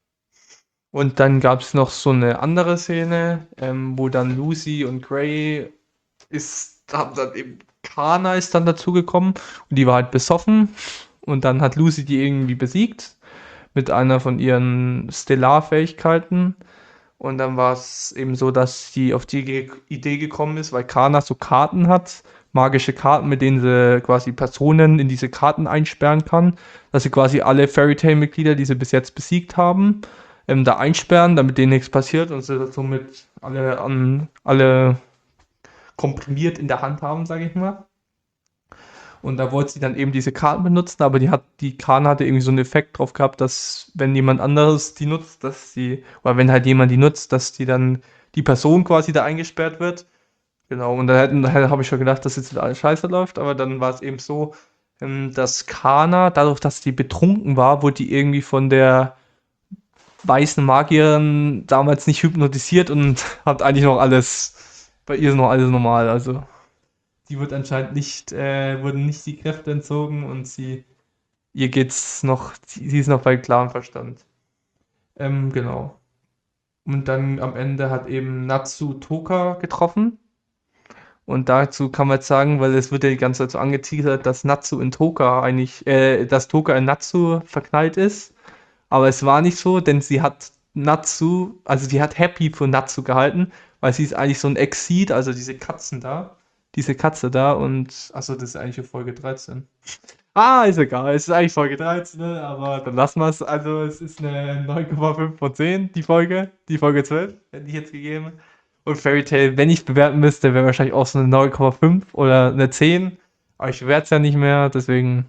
Und dann gab es noch so eine andere Szene, ähm, wo dann Lucy und Gray ist, haben dann eben Kana ist dann dazugekommen und die war halt besoffen und dann hat Lucy die irgendwie besiegt mit einer von ihren Stellar-Fähigkeiten. Und dann war es eben so, dass sie auf die Ge- Idee gekommen ist, weil Kana so Karten hat, magische Karten, mit denen sie quasi Personen in diese Karten einsperren kann, dass sie quasi alle Fairy Tail-Mitglieder, die sie bis jetzt besiegt haben, ähm, da einsperren, damit denen nichts passiert und sie somit alle an alle komprimiert in der Hand haben, sage ich mal. Und da wollte sie dann eben diese Karten benutzen, aber die hat, die Karte hatte irgendwie so einen Effekt drauf gehabt, dass wenn jemand anderes die nutzt, dass sie, oder wenn halt jemand die nutzt, dass die dann die Person quasi da eingesperrt wird. Genau, und da, hätten- da habe ich schon gedacht, dass jetzt alles scheiße läuft, aber dann war es eben so, ähm, dass Kana, dadurch, dass die betrunken war, wurde die irgendwie von der weißen Magierin damals nicht hypnotisiert und hat eigentlich noch alles, bei ihr ist noch alles normal, also die wird anscheinend nicht, äh, wurden nicht die Kräfte entzogen und sie, ihr geht's noch, sie, sie ist noch bei klarem Verstand. Ähm, genau. Und dann am Ende hat eben Natsu Toka getroffen. Und dazu kann man jetzt sagen, weil es wird ja die ganze Zeit so angeteasert, dass Natsu in Toka eigentlich, äh, dass Toka in Natsu verknallt ist. Aber es war nicht so, denn sie hat Natsu, also sie hat Happy für Natsu gehalten, weil sie ist eigentlich so ein Exit, also diese Katzen da, diese Katze da und, achso, das ist eigentlich für Folge dreizehn. Ah, ist egal, es ist eigentlich Folge dreizehn, ne, aber dann lassen wir es. Also es ist eine neun Komma fünf von zehn, die Folge, die Folge zwölf, hätte ich jetzt gegeben. Und Fairy Tail, wenn ich bewerten müsste, wäre wahrscheinlich auch so eine neun Komma fünf oder eine zehn. Aber ich bewerte es ja nicht mehr, deswegen,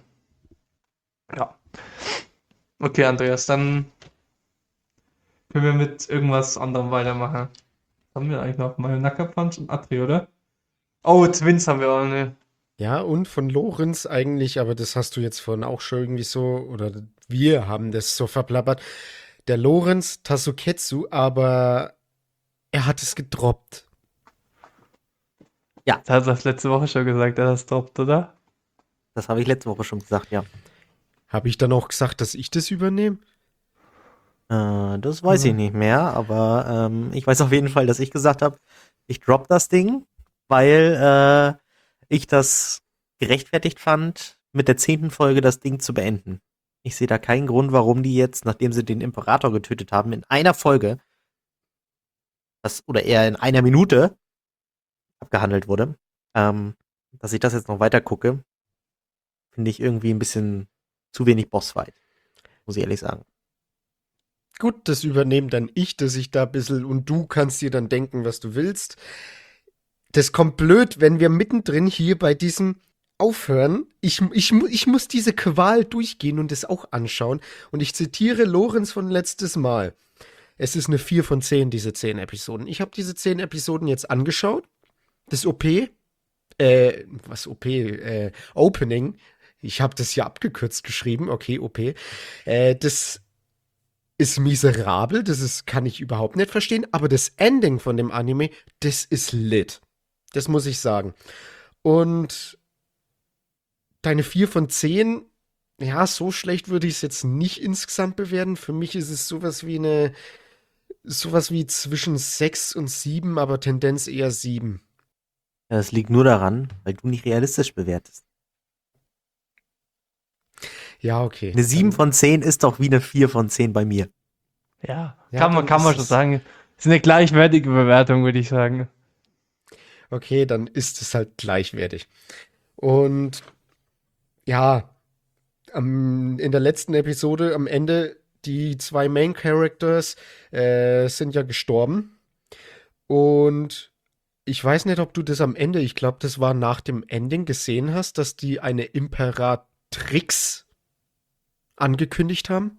ja. Okay, Andreas, dann können wir mit irgendwas anderem weitermachen. Was haben wir eigentlich noch? Mayonaka Punch und Atri, oder? Oh, Twins haben wir auch, ne? Ja, und von Lorenz eigentlich, aber das hast du jetzt vorhin auch schon irgendwie so, oder wir haben das so verplappert. Der Lorenz Tasuketsu, aber er hat es gedroppt. Ja, Das hat das letzte Woche schon gesagt, dass das droppt, oder? das habe ich letzte Woche schon gesagt, ja. Habe ich dann auch gesagt, dass ich das übernehme? Äh, das weiß ich nicht mehr, aber ähm, ich weiß auf jeden Fall, dass ich gesagt habe, ich drop das Ding, weil äh, ich das gerechtfertigt fand, mit der zehnten Folge das Ding zu beenden. Ich sehe da keinen Grund, warum die jetzt, nachdem sie den Imperator getötet haben, in einer Folge, das, oder eher in einer Minute abgehandelt wurde, ähm, dass ich das jetzt noch weiter gucke, finde ich irgendwie ein bisschen zu wenig Bossfight, muss ich ehrlich sagen. Gut, das übernehme dann ich, dass ich da ein bisschen und du kannst dir dann denken, was du willst. Das kommt blöd, wenn wir mittendrin hier bei diesem aufhören. Ich, ich, mu- ich muss diese Qual durchgehen und es auch anschauen. Und ich zitiere Lorenz von letztes Mal. Es ist eine vier von zehn, diese zehn Episoden. Ich habe diese zehn Episoden jetzt angeschaut. Das O P, äh, was O P, äh, Opening. Ich habe das hier abgekürzt geschrieben. Okay, O P. Äh, das ist miserabel, das ist, kann ich überhaupt nicht verstehen, aber das Ending von dem Anime, das ist lit. Das muss ich sagen. Und deine vier von zehn, ja, so schlecht würde ich es jetzt nicht insgesamt bewerten. Für mich ist es sowas wie eine, sowas wie zwischen sechs und sieben, aber Tendenz eher sieben. Ja, das liegt nur daran, weil du nicht realistisch bewertest. Ja, okay. Eine sieben Dann, von zehn ist doch wie eine vier von zehn bei mir. Ja, ja, kann man, dann kann ist man schon es, sagen. Ist eine gleichwertige Bewertung, würde ich sagen. okay, dann ist es halt gleichwertig. Und ja, am, in der letzten Episode am Ende, die zwei Main Characters äh, sind ja gestorben. Und ich weiß nicht, ob du das am Ende, ich glaube, das war nach dem Ending gesehen hast, dass die eine Imperatrix angekündigt haben.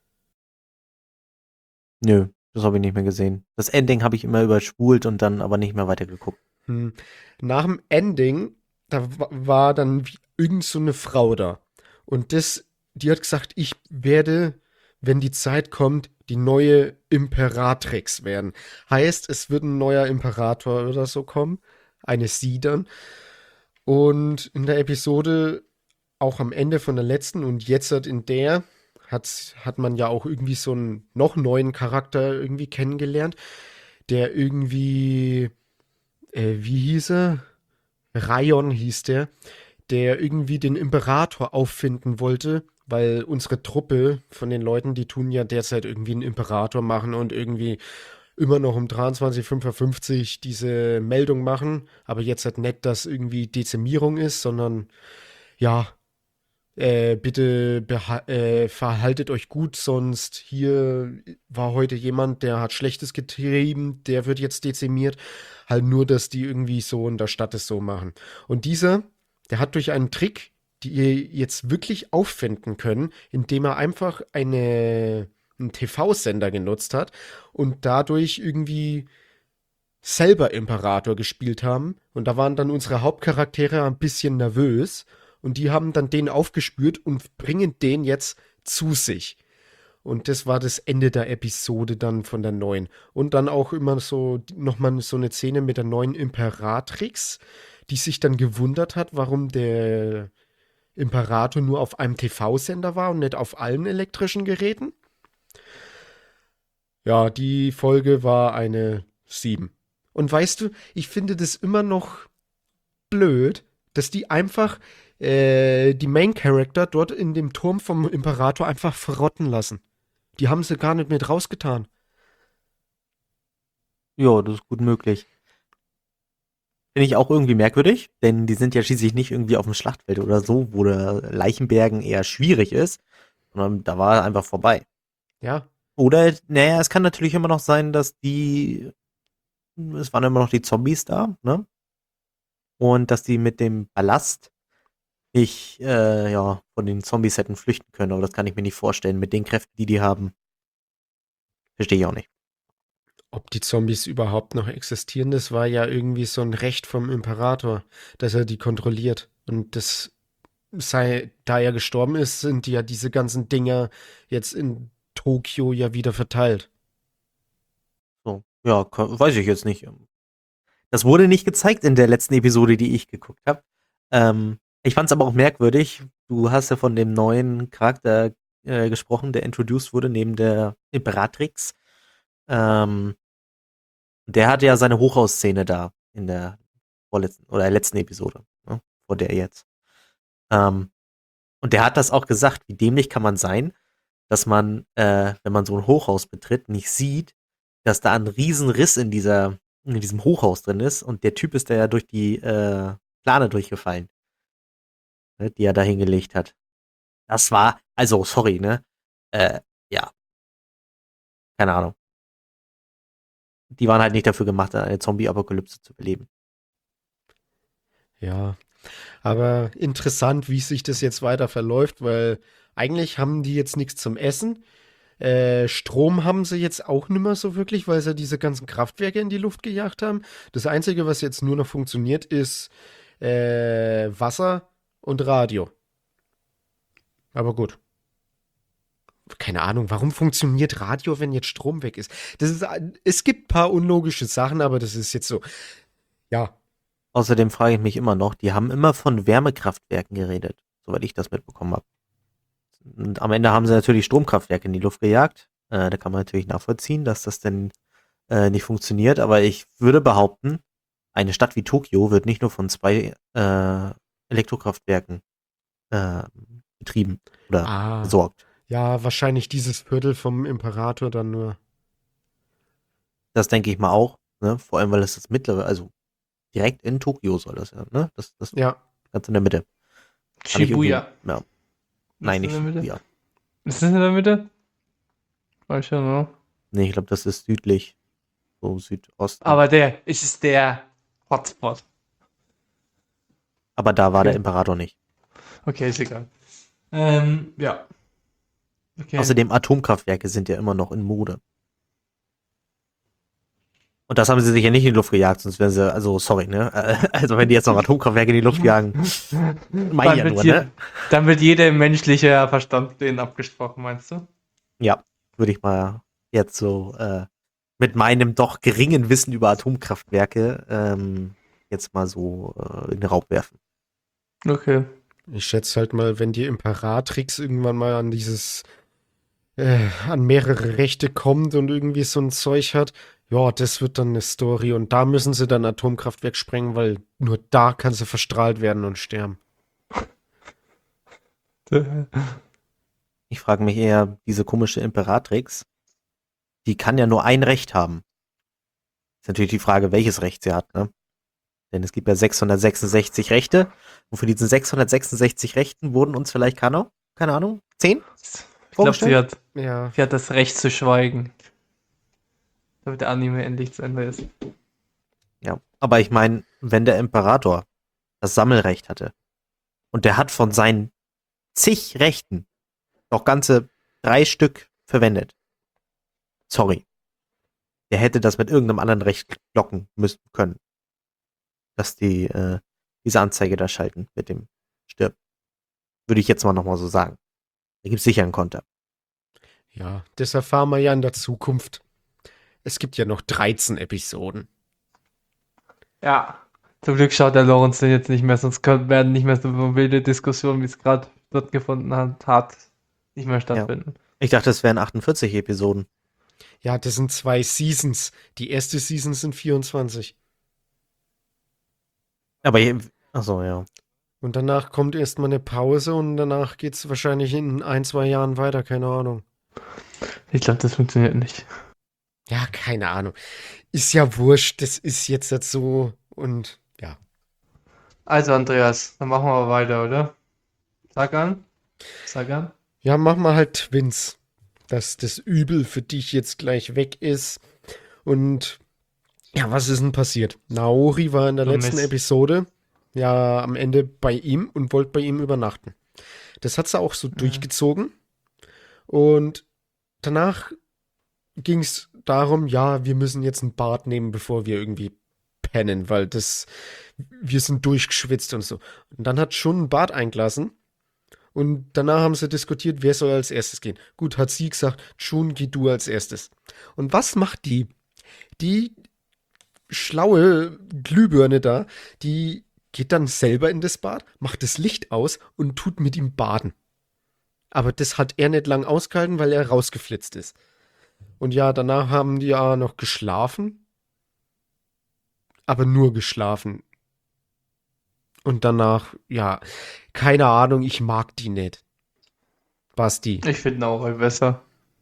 Nö, das habe ich nicht mehr gesehen. Das Ending habe ich immer überspult und dann aber nicht mehr weitergeguckt. Hm. Nach dem Ending, da wa- war dann wie- irgend so eine Frau da. Und das, die hat gesagt, ich werde, wenn die Zeit kommt, die neue Imperatrix werden. Heißt, es wird ein neuer Imperator oder so kommen. Eine sie dann. Und in der Episode, auch am Ende von der letzten und jetzt halt in der, hat, hat man ja auch irgendwie so einen noch neuen Charakter irgendwie kennengelernt, der irgendwie äh, wie hieß er? Rayon hieß der, der irgendwie den Imperator auffinden wollte, weil unsere Truppe von den Leuten, die tun ja derzeit irgendwie einen Imperator machen und irgendwie immer noch um dreiundzwanzig Uhr fünfundfünfzig diese Meldung machen, aber jetzt halt nicht, dass irgendwie Dezimierung ist, sondern ja, äh, bitte beha- äh, verhaltet euch gut, sonst hier war heute jemand, der hat Schlechtes getrieben, der wird jetzt dezimiert. Halt nur, dass die irgendwie so in der Stadt es so machen. Und dieser, der hat durch einen Trick, die ihr jetzt wirklich auffinden können, indem er einfach eine, einen T V-Sender genutzt hat und dadurch irgendwie selber Imperator gespielt haben. Und da waren dann unsere Hauptcharaktere ein bisschen nervös. Und die haben dann den aufgespürt und bringen den jetzt zu sich. Und das war das Ende der Episode dann von der neuen. Und dann auch immer so nochmal so eine Szene mit der neuen Imperatrix, die sich dann gewundert hat, warum der Imperator nur auf einem T V-Sender war und nicht auf allen elektrischen Geräten. Ja, die Folge war eine sieben. Und weißt du, ich finde das immer noch blöd, dass die einfach äh, die Main Character dort in dem Turm vom Imperator einfach verrotten lassen. Die haben sie gar nicht mit rausgetan. Ja, das ist gut möglich. Finde ich auch irgendwie merkwürdig, denn die sind ja schließlich nicht irgendwie auf dem Schlachtfeld oder so, wo der Leichenbergen eher schwierig ist, sondern da war er einfach vorbei. Ja, Oder, naja, es kann natürlich immer noch sein, dass die, es waren immer noch die Zombies da, ne? Und dass die mit dem Ballast nicht, äh, ja, von den Zombies hätten flüchten können, aber das kann ich mir nicht vorstellen, mit den Kräften, die die haben. Verstehe ich auch nicht. ob die Zombies überhaupt noch existieren, das war ja irgendwie so ein Recht vom Imperator, dass er die kontrolliert. Und das sei, da er gestorben ist, sind ja diese ganzen Dinger jetzt in Tokio ja wieder verteilt. So, ja, ka- weiß ich jetzt nicht. Das wurde nicht gezeigt in der letzten Episode, die ich geguckt habe. Ähm, ich fand es aber auch merkwürdig. Du hast ja von dem neuen Charakter äh, gesprochen, der introduced wurde neben der Imperatrix. Ähm, der hatte ja seine Hochhausszene da in der vorletzten oder letzten Episode, ne? Vor der jetzt. Ähm, und der hat das auch gesagt, wie dämlich kann man sein, dass man, äh, wenn man so ein Hochhaus betritt, nicht sieht, dass da ein Riesenriss in dieser, in diesem Hochhaus drin ist und der Typ ist da ja durch die äh, Plane durchgefallen, ne, die er da hingelegt hat. Das war, also, sorry, ne? Äh, ja, keine Ahnung. Die waren halt nicht dafür gemacht, eine Zombie-Apokalypse zu beleben. Ja, aber interessant, wie sich das jetzt weiter verläuft, weil eigentlich haben die jetzt nichts zum Essen. Äh, Strom haben sie jetzt auch nicht mehr so wirklich, weil sie diese ganzen Kraftwerke in die Luft gejagt haben. Das Einzige, was jetzt nur noch funktioniert, ist äh, Wasser und Radio. Aber gut. Keine Ahnung, warum funktioniert Radio, wenn jetzt Strom weg ist? Das ist, ein- es gibt ein paar unlogische Sachen, aber das ist jetzt so. Ja, Außerdem frage ich mich immer noch, die haben immer von Wärmekraftwerken geredet, soweit ich das mitbekommen habe. Und am Ende haben sie natürlich Stromkraftwerke in die Luft gejagt. Äh, da kann man natürlich nachvollziehen, dass das denn äh, nicht funktioniert. Aber ich würde behaupten, eine Stadt wie Tokio wird nicht nur von zwei äh, Elektrokraftwerken äh, betrieben oder ah, versorgt. ja, wahrscheinlich dieses Viertel vom Imperator dann nur. Das denke ich mal auch. Ne? Vor allem, weil es das mittlere, also direkt in Tokio soll das ja. Ne? Das, das Ja, ganz in der Mitte. Hab ich irgendwie- Shibuya. Ja, nein, Ist nicht in der Mitte? Shibuya. Ist das in der Mitte? Weiß ich ja noch. Nee, ich glaube, das ist südlich. So Südosten. Aber der, es ist der Hotspot. Aber da war der Okay. Imperator nicht. Okay, ist egal. Ähm, ja. Okay. Außerdem Atomkraftwerke sind ja immer noch in Mode. Und das haben sie sich ja nicht in die Luft gejagt, sonst wären sie, also sorry, ne? Äh, Also wenn die jetzt noch Atomkraftwerke in die Luft jagen, mein dann, ja wird nur, je, ne? dann wird jeder menschliche Verstand denen abgesprochen, meinst du? Ja, würde ich mal jetzt so äh, mit meinem doch geringen Wissen über Atomkraftwerke ähm, jetzt mal so äh, in den Raum werfen. Okay. ich schätze halt mal, wenn die Imperatrix irgendwann mal an dieses, äh, an mehrere Rechte kommt und irgendwie so ein Zeug hat, ja, das wird dann eine Story und da müssen sie dann Atomkraftwerk sprengen, weil nur da kann sie verstrahlt werden und sterben. Ich frage mich eher, diese komische Imperatrix, die kann ja nur ein Recht haben. Ist natürlich die Frage, welches Recht sie hat, ne? Denn es gibt ja sechshundertsechsundsechzig Rechte. Und für diesen sechshundertsechsundsechzig Rechten wurden uns vielleicht, keine, keine Ahnung, zehn? Ich glaube, sie Vorgestellt? hat, Ja, sie hat das Recht zu schweigen. Damit der Anime endlich zu Ende ist. Ja. Aber ich meine, wenn der Imperator das Sammelrecht hatte und der hat von seinen zig Rechten noch ganze drei Stück verwendet. Sorry. Der hätte das mit irgendeinem anderen Recht blocken müssen können. Dass die äh, diese Anzeige da schalten mit dem Stirb. Würde ich jetzt mal nochmal so sagen. Da gibt es sicher einen Konter. ja, das erfahren wir ja in der Zukunft. Es gibt ja noch dreizehn Episoden. Ja. Zum Glück schaut der Lorenz den jetzt nicht mehr, sonst können, werden nicht mehr so wilde Diskussionen, wie es gerade stattgefunden hat, hat, nicht mehr stattfinden. Ich dachte, es wären achtundvierzig Episoden. Ja, das sind zwei Seasons. Die erste Season sind vierundzwanzig. Aber, je- achso, ja. Und danach kommt erstmal eine Pause und danach geht es wahrscheinlich in ein, zwei Jahren weiter, keine Ahnung. Ich glaube, das funktioniert nicht. Ja, keine Ahnung. Ist ja wurscht, das ist jetzt halt so und ja. Also, Andreas, dann machen wir mal weiter, oder? Sag an. Sag an. Ja, mach mal halt Twins, dass das Übel für dich jetzt gleich weg ist. Und ja, was ist denn passiert? Naori war in der Oh, letzten Mist. Episode ja am Ende bei ihm und wollte bei ihm übernachten. Das hat sie auch so durchgezogen. Und danach ging es darum, ja, wir müssen jetzt ein Bad nehmen, bevor wir irgendwie pennen, weil das, wir sind durchgeschwitzt und so. Und dann hat Chun ein Bad eingelassen und danach haben sie diskutiert, wer soll als erstes gehen. Gut, hat sie gesagt, Chun, geh du als erstes. Und was macht die? Die schlaue Glühbirne da, die geht dann selber in das Bad, macht das Licht aus und tut mit ihm baden. Aber das hat er nicht lang ausgehalten, weil er rausgeflitzt ist. Und ja, danach haben die ja noch geschlafen. Aber nur geschlafen. Und danach, ja, keine Ahnung, ich mag die nicht. Basti. Ich finde Nauri besser.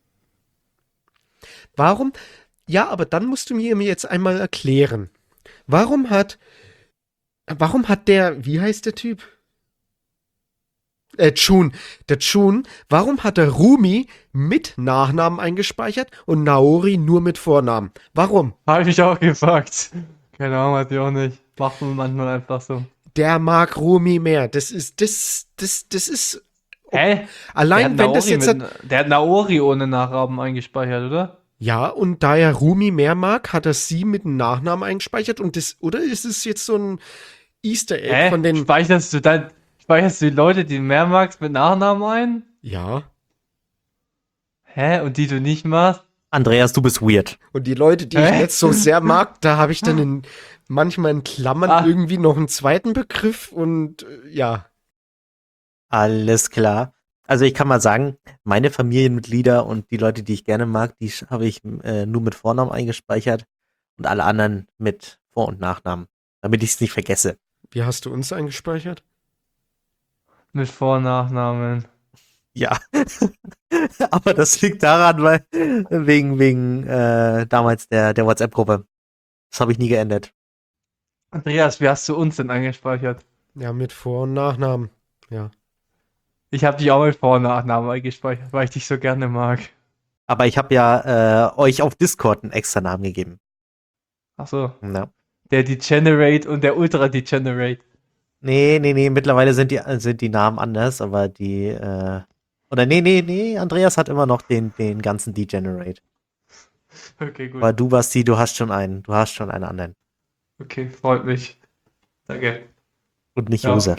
Warum? Ja, aber dann musst du mir jetzt einmal erklären. Warum hat, warum hat der, wie heißt der Typ? Äh, Chun. Der Chun, warum hat der Rumi mit Nachnamen eingespeichert und Naori nur mit Vornamen? Warum? Habe ich mich auch gefragt. Keine Ahnung, weiß ich auch nicht. Macht man manchmal einfach so. Der mag Rumi mehr. Das ist, das, das, das ist, Hä? allein der wenn hat das Naori jetzt, mit, hat, der hat Naori ohne Nachnamen eingespeichert, oder? ja, und da er Rumi mehr mag, hat er sie mit einem Nachnamen eingespeichert und das, oder ist es jetzt so ein Easter Egg Hä? von den, Speicherst du dann, speicherst du die Leute, die du mehr magst, mit Nachnamen ein? ja, Hä? Und die du nicht machst? Andreas, du bist weird. und die Leute, die ich Hä? nicht so sehr mag, da habe ich dann in, manchmal in Klammern Ah. irgendwie noch einen zweiten Begriff und äh, ja, Alles klar. Also ich kann mal sagen, meine Familienmitglieder und die Leute, die ich gerne mag, die sch- habe ich äh, nur mit Vornamen eingespeichert und alle anderen mit Vor- und Nachnamen, damit ich es nicht vergesse. wie hast du uns eingespeichert? Mit Vor- und Nachnamen. Ja, aber das liegt daran, weil wegen wegen äh, damals der der WhatsApp-Gruppe. Das habe ich nie geändert. Andreas, wie hast du uns denn eingespeichert? Ja, mit Vor- und Nachnamen, ja. Ich habe dich auch mit Vor- und Nachnamen eingespeichert, weil ich dich so gerne mag. Aber ich habe ja äh, euch auf Discord einen extra Namen gegeben. Ach so. Ja. Der Degenerate und der Ultra Degenerate. Nee, nee, nee, mittlerweile sind die sind die Namen anders, aber die äh, oder nee, nee, nee, Andreas hat immer noch den den ganzen Degenerate. Okay, gut. Aber du, Basti, du hast schon einen, du hast schon einen anderen. Okay, freut mich. Danke. Und nicht Ja. Josef.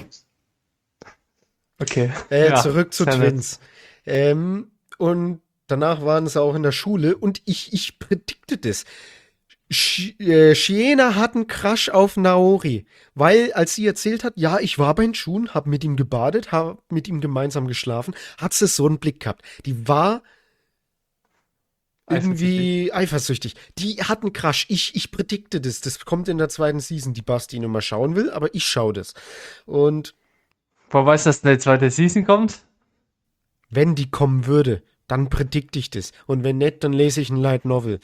Okay. Äh, Ja, zurück zu sehr nett. Twins. Ähm, und danach waren sie auch in der Schule und ich, ich predikte das. Sh äh, Shiena hat einen Crush auf Naori, weil als sie erzählt hat, ja, ich war bei Chun, hab mit ihm gebadet, hab mit ihm gemeinsam geschlafen, hat sie so einen Blick gehabt. Die war irgendwie eifersüchtig. Die hat einen Crush. Ich, ich predikte das. Das kommt in der zweiten Season, die Basti nur mal schauen will, aber ich schaue das. Und Boah, weißt du, dass eine zweite Season kommt? wenn die kommen würde, dann predikte ich das. Und wenn nicht, dann lese ich ein Light Novel.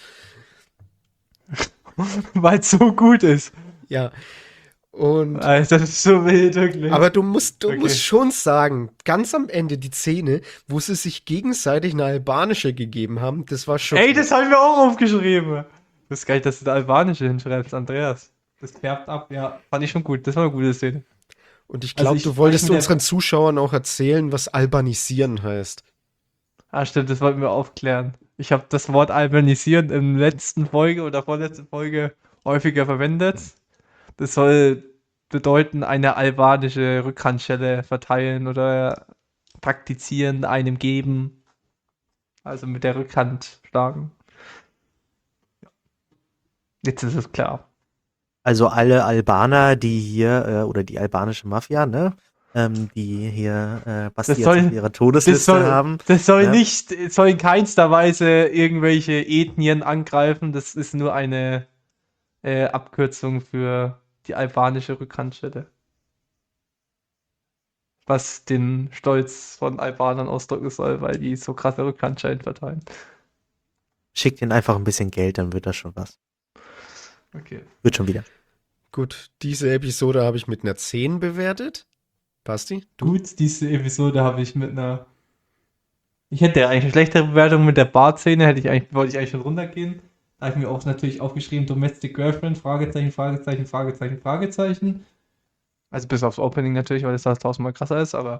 Weil es so gut ist. Ja. Und Alter, das ist so wild, wirklich. aber du musst, du Okay. musst schon sagen, ganz am Ende die Szene, wo sie sich gegenseitig eine albanische gegeben haben, das war schon. Ey, das habe ich mir auch aufgeschrieben. Das ist geil, dass du da Albanische hinschreibst, Andreas. Das färbt ab, ja. Fand ich schon gut. Das war eine gute Szene. Und ich Also glaube, ich- du wolltest ich mit der- unseren Zuschauern auch erzählen, was albanisieren heißt. Ah, stimmt, das wollten wir aufklären. Ich habe das Wort albanisieren in der letzten Folge oder vorletzten Folge häufiger verwendet. Das soll bedeuten, eine albanische Rückhandschelle verteilen oder praktizieren, einem geben. Also mit der Rückhand schlagen. Ja. Jetzt ist es klar. Also alle Albaner, die hier, äh, oder die albanische Mafia, ne? Ähm, die hier äh, Basti Das jetzt soll- auf ihrer Todesliste Das soll, haben. das soll Ja. nicht, soll in keinster Weise irgendwelche Ethnien angreifen. Das ist nur eine äh, Abkürzung für die albanische Rückhandschelle. Was den Stolz von Albanern ausdrücken soll, weil die so krasse Rückhandschellen verteilen. Schickt ihnen einfach ein bisschen Geld, dann wird das schon was. Okay. Wird schon wieder. Gut, diese Episode habe ich mit einer zehn bewertet. Basti? Du? Gut, diese Episode habe ich mit einer. Ich hätte ja eigentlich eine schlechtere Bewertung mit der Barszene, hätte ich eigentlich, wollte ich eigentlich schon runtergehen. Da habe ich mir auch natürlich aufgeschrieben, Domestic Girlfriend, Fragezeichen, Fragezeichen, Fragezeichen, Fragezeichen. Also bis aufs Opening natürlich, weil das da tausendmal krasser ist, aber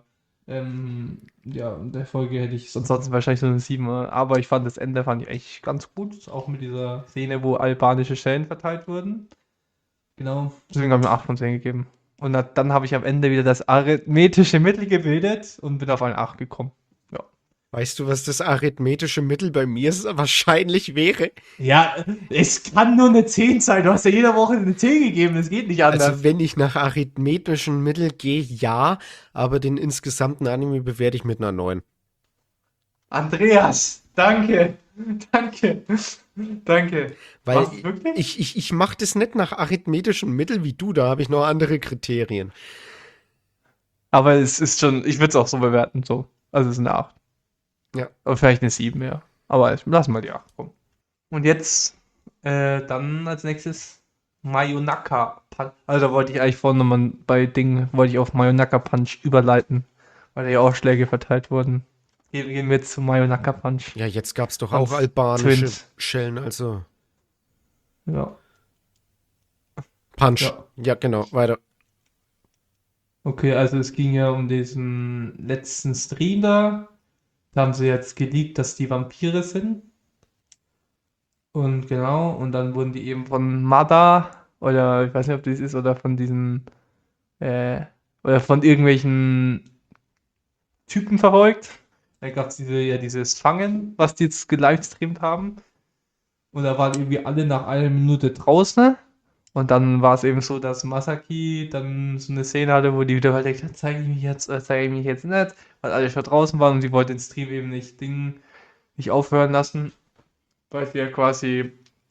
Ähm, ja, in der Folge hätte ich ansonsten wahrscheinlich so eine sieben, aber ich fand das Ende fand ich echt ganz gut, auch mit dieser Szene, wo albanische Schellen verteilt wurden. Genau, deswegen habe ich mir acht von zehn gegeben. Und na- dann habe ich am Ende wieder das arithmetische Mittel gebildet und bin auf eine acht gekommen. Ja. Weißt du, was das arithmetische Mittel bei mir s- wahrscheinlich wäre? Ja, es kann nur eine zehn sein. Du hast ja jede Woche eine zehn gegeben, das geht nicht anders. Also wenn ich nach arithmetischen Mittel gehe, ja, aber den insgesamten Anime bewerte ich mit einer neun. Andreas, danke. Danke. Danke. Weil Was, wirklich? ich, ich, ich mache das nicht nach arithmetischen Mitteln wie du, da habe ich noch andere Kriterien. Aber es ist schon, ich würde es auch so bewerten, so. Also es ist eine acht. Ja. Aber vielleicht eine sieben, ja. Aber ich- lass mal die acht kommen. Und jetzt, äh, dann als nächstes Mayonaka Punch. Also da wollte ich eigentlich vorhin nochmal bei Ding, wollte ich auf Mayonaka Punch überleiten, weil da ja auch Schläge verteilt wurden. Gehen gehen wir jetzt zu Mayonaka Punch. Ja, jetzt gab es doch Hans auch albanische Twins. Schellen, also Ja. Punch. Ja. Ja, genau, weiter. Okay, also es ging ja um diesen letzten Stream da. Da haben sie jetzt geleakt, dass die Vampire sind. Und genau, und dann wurden die eben von Mada, oder ich weiß nicht, ob das ist, oder von diesen, äh, oder von irgendwelchen Typen verfolgt. Da gab es diese, ja, dieses Fangen, was die jetzt gelivestreamt haben. Und da waren irgendwie alle nach einer Minute draußen. Und dann war es eben so, dass Masaki dann so eine Szene hatte, wo die wieder überlegt hat, zeige ich mich jetzt oder zeige ich mich jetzt nicht, weil alle schon draußen waren und sie wollte den Stream eben nicht, Ding, nicht aufhören lassen, weil sie ja quasi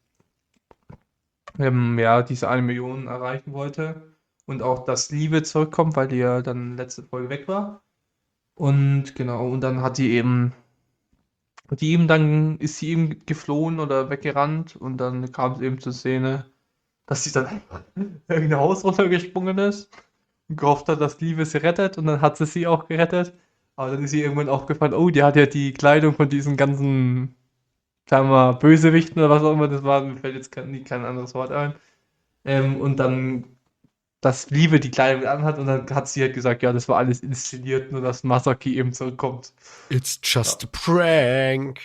ähm, ja, diese eine Million erreichen wollte. Und auch, dass Liebe zurückkommt, weil die ja dann letzte Folge weg war. Und genau, und dann hat die eben, hat die eben dann, ist sie eben geflohen oder weggerannt und dann kam es eben zur Szene, dass sie dann einfach irgendein Haus runtergesprungen ist und gehofft hat, dass Liebe sie rettet und dann hat sie sie auch gerettet. Aber dann ist ihr irgendwann aufgefallen, oh, die hat ja die Kleidung von diesen ganzen, sagen wir mal, Bösewichten oder was auch immer das war, mir fällt jetzt kein, nie kein anderes Wort ein. Ähm, und dann, dass Liebe die Kleidung anhat und dann hat sie halt gesagt, ja, das war alles inszeniert, nur dass Masaki eben zurückkommt. It's just a prank.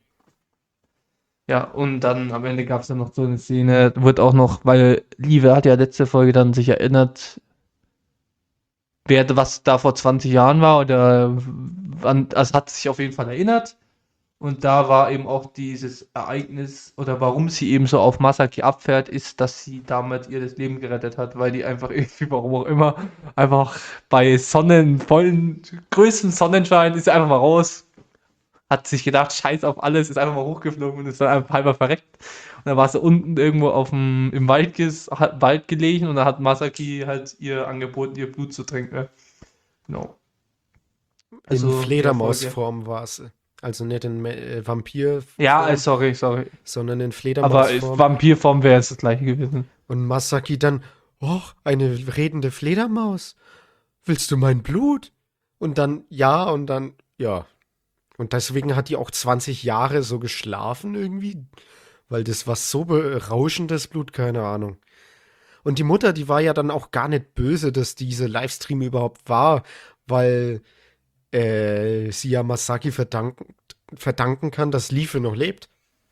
Ja, und dann am Ende gab es dann noch so eine Szene, wird auch noch, weil Liebe hat ja letzte Folge dann sich erinnert, wer was da vor zwanzig Jahren war oder wann, also hat sich auf jeden Fall erinnert. Und da war eben auch dieses Ereignis oder warum sie eben so auf Masaki abfährt, ist, dass sie damit ihr das Leben gerettet hat, weil die einfach irgendwie, warum auch immer, einfach bei Sonnen, vollen, größten Sonnenschein ist sie einfach mal raus, hat sich gedacht, scheiß auf alles, ist einfach mal hochgeflogen und ist dann einfach halber verreckt. Und dann war sie unten irgendwo auf dem, im Wald, ges, hat- Wald gelegen und dann hat Masaki halt ihr angeboten, ihr Blut zu trinken. Genau. Also, in der Fledermausform war es. Also nicht in äh, Vampir, Ja, äh, sorry, sorry. sondern in Aber Fledermausform. Vampirform wäre jetzt das gleiche gewesen. Und Masaki dann, oh, eine redende Fledermaus. Willst du mein Blut? Und dann, ja, und dann, ja. Und deswegen hat die auch zwanzig Jahre so geschlafen irgendwie. Weil das war so berauschendes Blut, keine Ahnung. Und die Mutter, die war ja dann auch gar nicht böse, dass diese Livestream überhaupt war, weil äh, sie ja Masaki verdanken, verdanken kann, dass Liefe noch lebt.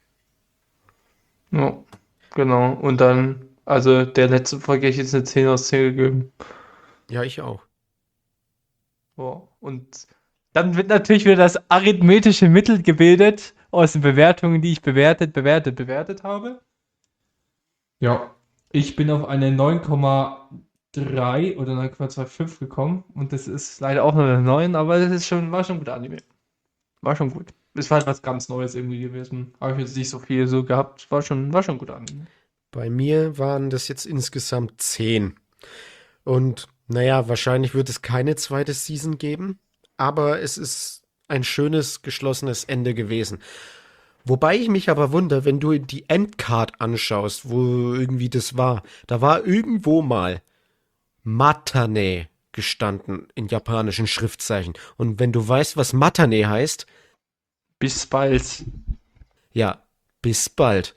Ja, genau. Und dann, also der letzte Folge hätte ich jetzt eine zehn aus zehn gegeben. Ja, ich auch. Ja. Und dann wird natürlich wieder das arithmetische Mittel gebildet aus den Bewertungen, die ich bewertet, bewertet, bewertet habe. Ja, ich bin auf eine neun Komma drei oder neun Komma fünfundzwanzig gekommen und das ist leider auch nur eine neun, aber das ist schon, war schon ein guter Anime. War schon gut. Es war halt was ganz Neues irgendwie gewesen. Habe ich jetzt nicht so viel so gehabt. War schon, war schon ein guter Anime. Bei mir waren das jetzt insgesamt zehn. Und naja, wahrscheinlich wird es keine zweite Season geben, aber es ist ein schönes, geschlossenes Ende gewesen. Wobei ich mich aber wundere, wenn du die Endcard anschaust, wo irgendwie das war, da war irgendwo mal Matane gestanden in japanischen Schriftzeichen. Und wenn du weißt, was Matane heißt, Bis bald. ja, bis bald.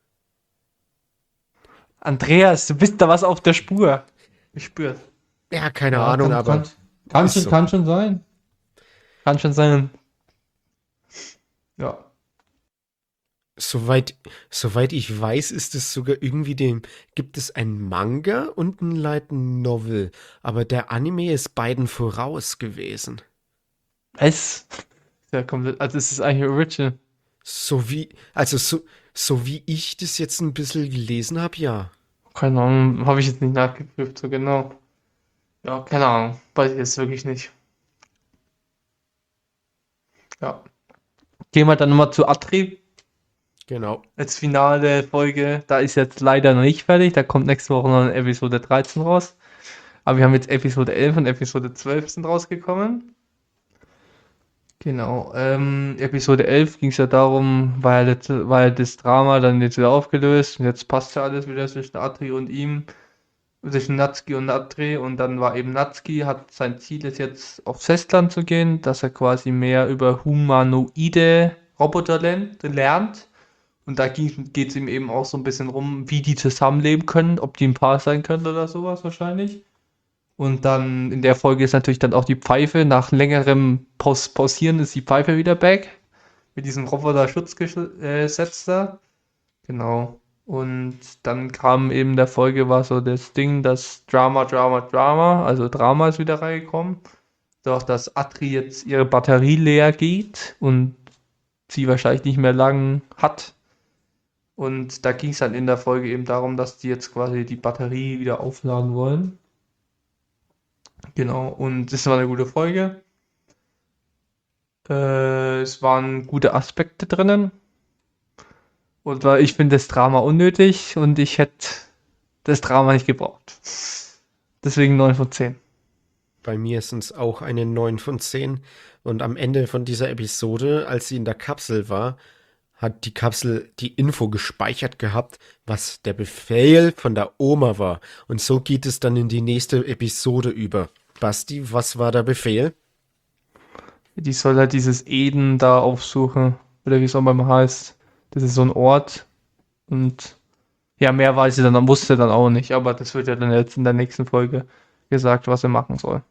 Andreas, du bist da was auf der Spur. Ich spür's. Ja, keine Ja, Ahnung, kann, aber Kann, kann, ist schon, so. kann schon sein. Kann schon sein. Ja. Soweit, soweit ich weiß, ist es sogar irgendwie dem, gibt es ein Manga und ein Light Novel, aber der Anime ist beiden voraus gewesen. Es. Ja, komplett. Also es ist eigentlich Original. So wie, also so, so wie ich das jetzt ein bisschen gelesen habe, ja. Keine Ahnung, habe ich jetzt nicht nachgeprüft, so genau. Ja, keine Ahnung. Weiß ich jetzt wirklich nicht. Ja. Gehen wir dann nochmal zu Atri. Genau. Als finale Folge. Da ist jetzt leider noch nicht fertig. Da kommt nächste Woche noch eine Episode dreizehn raus. Aber wir haben jetzt Episode elf und Episode zwölf sind rausgekommen. Genau. Ähm, Episode elf ging es ja darum, war ja, das, war ja das Drama dann jetzt wieder aufgelöst. Und jetzt passt ja alles wieder zwischen Atri und ihm. Zwischen Natsuki und Atri. Und dann war eben Natsuki, hat sein Ziel ist jetzt aufs Festland zu gehen, dass er quasi mehr über humanoide Roboter lernt. lernt. Und da geht es ihm eben auch so ein bisschen rum, wie die zusammenleben können, ob die ein Paar sein können oder sowas wahrscheinlich. Und dann in der Folge ist natürlich dann auch die Pfeife. Nach längerem Paus Pausieren ist die Pfeife wieder back. Mit diesem Roboter-Schutzgesetz da. Genau. Und dann kam eben in der Folge war so das Ding, dass Drama, Drama, Drama, also Drama ist wieder reingekommen. Doch, dass Atri jetzt ihre Batterie leer geht und sie wahrscheinlich nicht mehr lang hat. Und da ging es dann in der Folge eben darum, dass die jetzt quasi die Batterie wieder aufladen wollen. Genau, und das war eine gute Folge. Äh, es waren gute Aspekte drinnen. Und weil ich finde das Drama unnötig und ich hätte das Drama nicht gebraucht. Deswegen neun von zehn. Bei mir sind es auch eine neun von zehn. Und am Ende von dieser Episode, als sie in der Kapsel war, hat die Kapsel die Info gespeichert gehabt, was der Befehl von der Oma war. Und so geht es dann in die nächste Episode über. Basti, was war der Befehl? Die soll halt dieses Eden da aufsuchen. Oder wie es auch immer heißt. Das ist so ein Ort. Und ja, mehr weiß sie dann, wusste dann auch nicht. Aber das wird ja dann jetzt in der nächsten Folge gesagt, was er machen soll.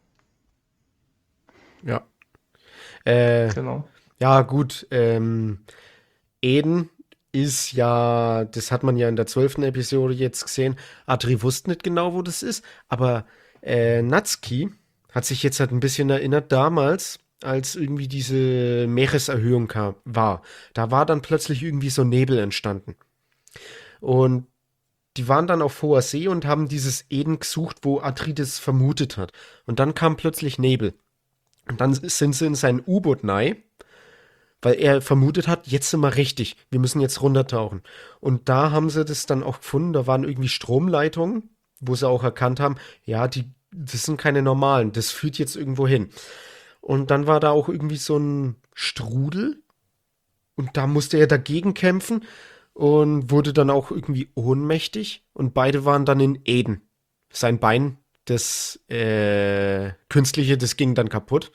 Ja. Äh, Genau. ja, gut. Ähm, Eden ist ja, das hat man ja in der zwölften Episode jetzt gesehen. Atri wusste nicht genau, wo das ist, aber äh, Natsuki hat sich jetzt halt ein bisschen erinnert damals, als irgendwie diese Meereserhöhung kam, war. Da war dann plötzlich irgendwie so Nebel entstanden. Und die waren dann auf hoher See und haben dieses Eden gesucht, wo Atri das vermutet hat. Und dann kam plötzlich Nebel. Und dann sind sie in sein U-Boot rein, weil er vermutet hat, jetzt sind wir richtig, wir müssen jetzt runtertauchen. Und da haben sie das dann auch gefunden, da waren irgendwie Stromleitungen, wo sie auch erkannt haben, ja, die, das sind keine normalen, das führt jetzt irgendwo hin. Und dann war da auch irgendwie so ein Strudel und da musste er dagegen kämpfen und wurde dann auch irgendwie ohnmächtig und beide waren dann in Eden. Sein Bein, das äh, künstliche, das ging dann kaputt.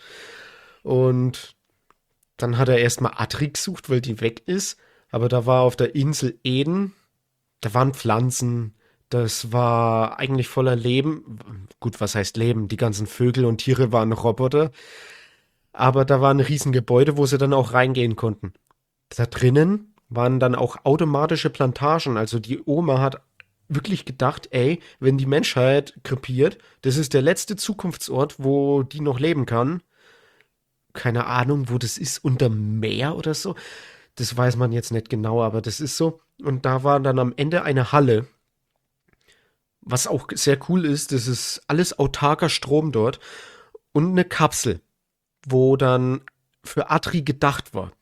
Und dann hat er erstmal Atri gesucht, weil die weg ist. Aber da war auf der Insel Eden, da waren Pflanzen, das war eigentlich voller Leben. Gut, was heißt Leben? Die ganzen Vögel und Tiere waren Roboter. Aber da war ein Riesengebäude, wo sie dann auch reingehen konnten. Da drinnen waren dann auch automatische Plantagen. Also die Oma hat wirklich gedacht, ey, wenn die Menschheit krepiert, das ist der letzte Zukunftsort, wo die noch leben kann. Keine Ahnung, wo das ist, unter Meer oder so. Das weiß man jetzt nicht genau, aber das ist so. Und da war dann am Ende eine Halle, was auch sehr cool ist. Das ist alles autarker Strom dort und eine Kapsel, wo dann für Atri gedacht war.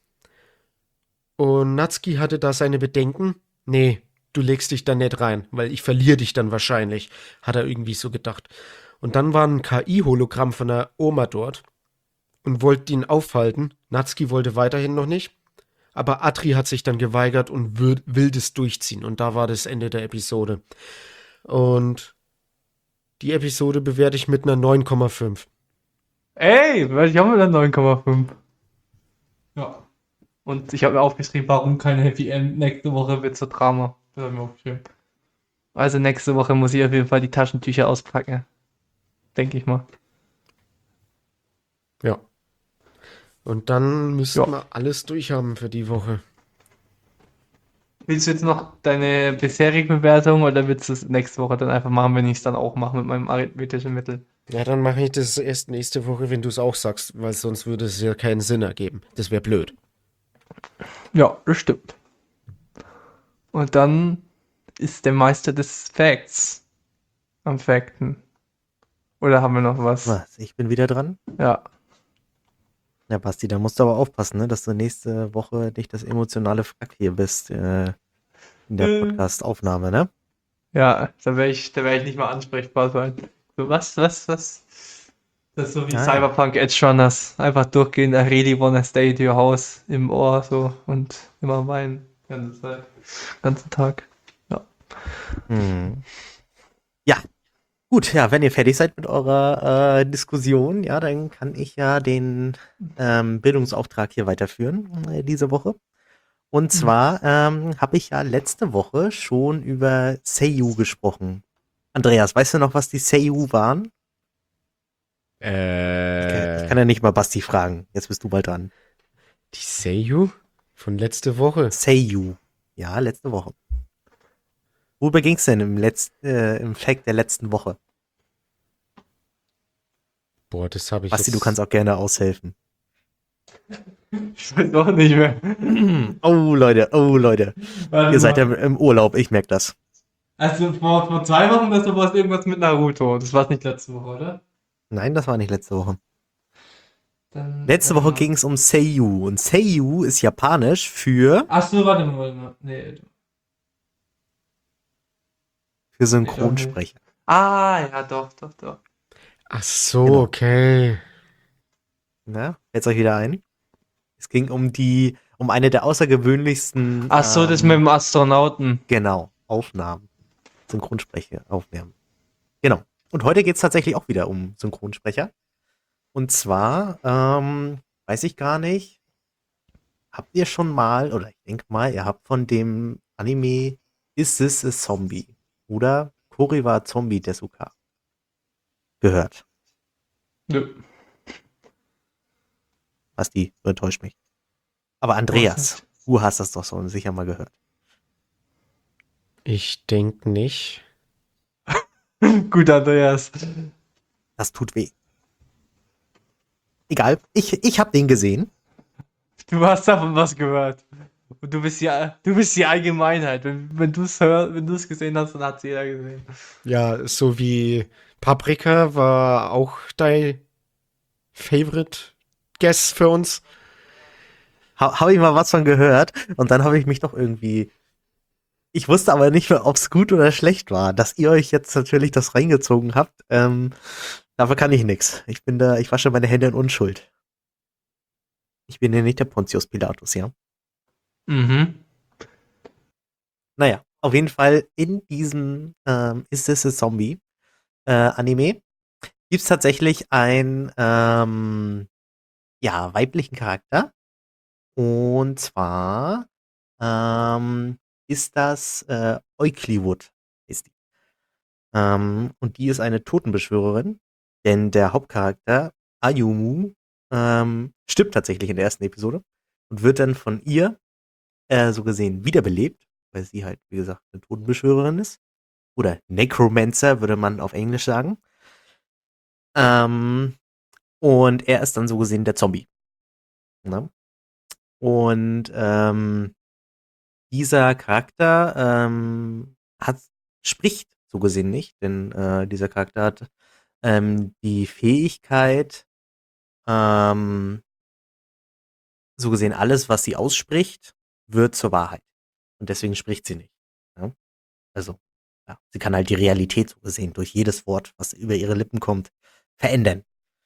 Und Natsuki hatte da seine Bedenken. Nee, du legst dich da nicht rein, weil ich verliere dich dann wahrscheinlich, hat er irgendwie so gedacht. Und dann war ein K I-Hologramm von der Oma dort und wollte ihn aufhalten. Natsuki wollte weiterhin noch nicht. Aber Atri hat sich dann geweigert und will, will das durchziehen. Und da war das Ende der Episode. Und die Episode bewerte ich mit einer neun Komma fünf. Ey, weil ich habe wieder neun Komma fünf. Ja. Und ich habe mir aufgeschrieben, warum kein Happy End. Nächste Woche wird so Drama. Das habe ich mir aufgeschrieben. Also nächste Woche muss ich auf jeden Fall die Taschentücher auspacken. Denke ich mal. Ja. Und dann müssten Ja. wir alles durchhaben für die Woche. Willst du jetzt noch deine bisherigen Bewertungen oder willst du es nächste Woche dann einfach machen, wenn ich es dann auch mache mit meinem arithmetischen Mittel? Ja, dann mache ich das erst nächste Woche, wenn du es auch sagst, weil sonst würde es ja keinen Sinn ergeben. Das wäre blöd. Ja, das stimmt. Und dann ist der Meister des Facts am Fakten. Oder haben wir noch was? Was? Ich bin wieder dran? Ja. Ja, Basti, da musst du aber aufpassen, ne, dass du nächste Woche nicht das emotionale Frack hier bist äh, in der Äh. Podcast-Aufnahme, ne? Ja, da wäre ich, da wäre ich nicht mal ansprechbar sein. So, was, was, was? Das ist so wie Ah, ja. Cyberpunk Edge Runners. Einfach durchgehen, I really wanna stay at your house im Ohr so und immer weinen. Ganze Zeit. Ganzen Tag. Hm. Ja, gut, ja, wenn ihr fertig seid mit eurer äh, Diskussion, ja, dann kann ich ja den ähm, Bildungsauftrag hier weiterführen äh, diese Woche. Und zwar ähm, habe ich ja letzte Woche schon über Seiyu gesprochen. Andreas, weißt du noch, was die Seiyu waren? Ich kann, Äh, ich kann ja nicht mal Basti fragen. Jetzt bist du bald dran. die Seiyu von letzte Woche. Seiyu. Ja, letzte Woche. Worüber ging es denn im, Letz-, äh, im Fact der letzten Woche? Boah, das habe ich Basti, jetzt... du kannst auch gerne aushelfen. Ich weiß auch nicht mehr. Oh, Leute, oh, Leute. Warte Ihr seid ja mal. im Urlaub, ich merke das. Also vor, vor zwei Wochen, das war irgendwas mit Naruto. Das war nicht letzte Woche, oder? Nein, das war nicht letzte Woche. Dann, Letzte warte Woche mal. ging es um Seiyu. Und Seiyu ist japanisch für, Ach so, warte mal, warte mal. Nee. für Synchronsprecher. Ah, ja, doch, doch, doch. Ach so, Genau. okay. Ne? Fällt euch wieder ein? Es ging um die, um eine der außergewöhnlichsten Ach so, das ähm, mit dem Astronauten. genau, Aufnahmen. Synchronsprecher, Aufnahmen. Genau. Und heute geht es tatsächlich auch wieder um Synchronsprecher. Und zwar, ähm, weiß ich gar nicht, habt ihr schon mal, oder ich denke mal, ihr habt von dem Anime Is This a Zombie oder Kori wa Zombie Desuka gehört? Nö. Basti, du enttäuscht mich. Aber Andreas, du hast das doch so sicher mal gehört. Ich denke nicht. Gut, Andreas. Das tut weh. Egal, ich, ich habe den gesehen. Du hast davon was gehört. Und du bist ja, du bist die Allgemeinheit. Wenn, wenn du es hörst, wenn du es gesehen hast, dann hat es jeder gesehen. Ja, so wie Paprika war auch dein Favorite Guess für uns. Ha, habe ich mal was von gehört und dann habe ich mich doch irgendwie. Ich wusste aber nicht mehr, ob es gut oder schlecht war. Dass ihr euch jetzt natürlich das reingezogen habt, ähm, dafür kann ich nix. Ich bin da, ich wasche meine Hände in Unschuld. Ich bin ja nicht der Pontius Pilatus, ja. Mhm. Naja, auf jeden Fall in diesem ähm, Is This a Zombie äh, Anime gibt es tatsächlich einen ähm, ja, weiblichen Charakter. Und zwar ähm, ist das äh, Eukliwood, ist die. Ähm, und die ist eine Totenbeschwörerin, denn der Hauptcharakter Ayumu ähm, stirbt tatsächlich in der ersten Episode und wird dann von ihr äh, so gesehen wiederbelebt, weil sie halt, wie gesagt, eine Totenbeschwörerin ist. Oder Necromancer, würde man auf Englisch sagen. Ähm, und er ist dann so gesehen der Zombie. Ne? Und ähm, dieser Charakter ähm, hat, spricht so gesehen nicht, denn äh, dieser Charakter hat ähm, die Fähigkeit, ähm, so gesehen alles, was sie ausspricht, wird zur Wahrheit. Und deswegen spricht sie nicht. Ja? Also, ja, sie kann halt die Realität so gesehen durch jedes Wort, was über ihre Lippen kommt, verändern.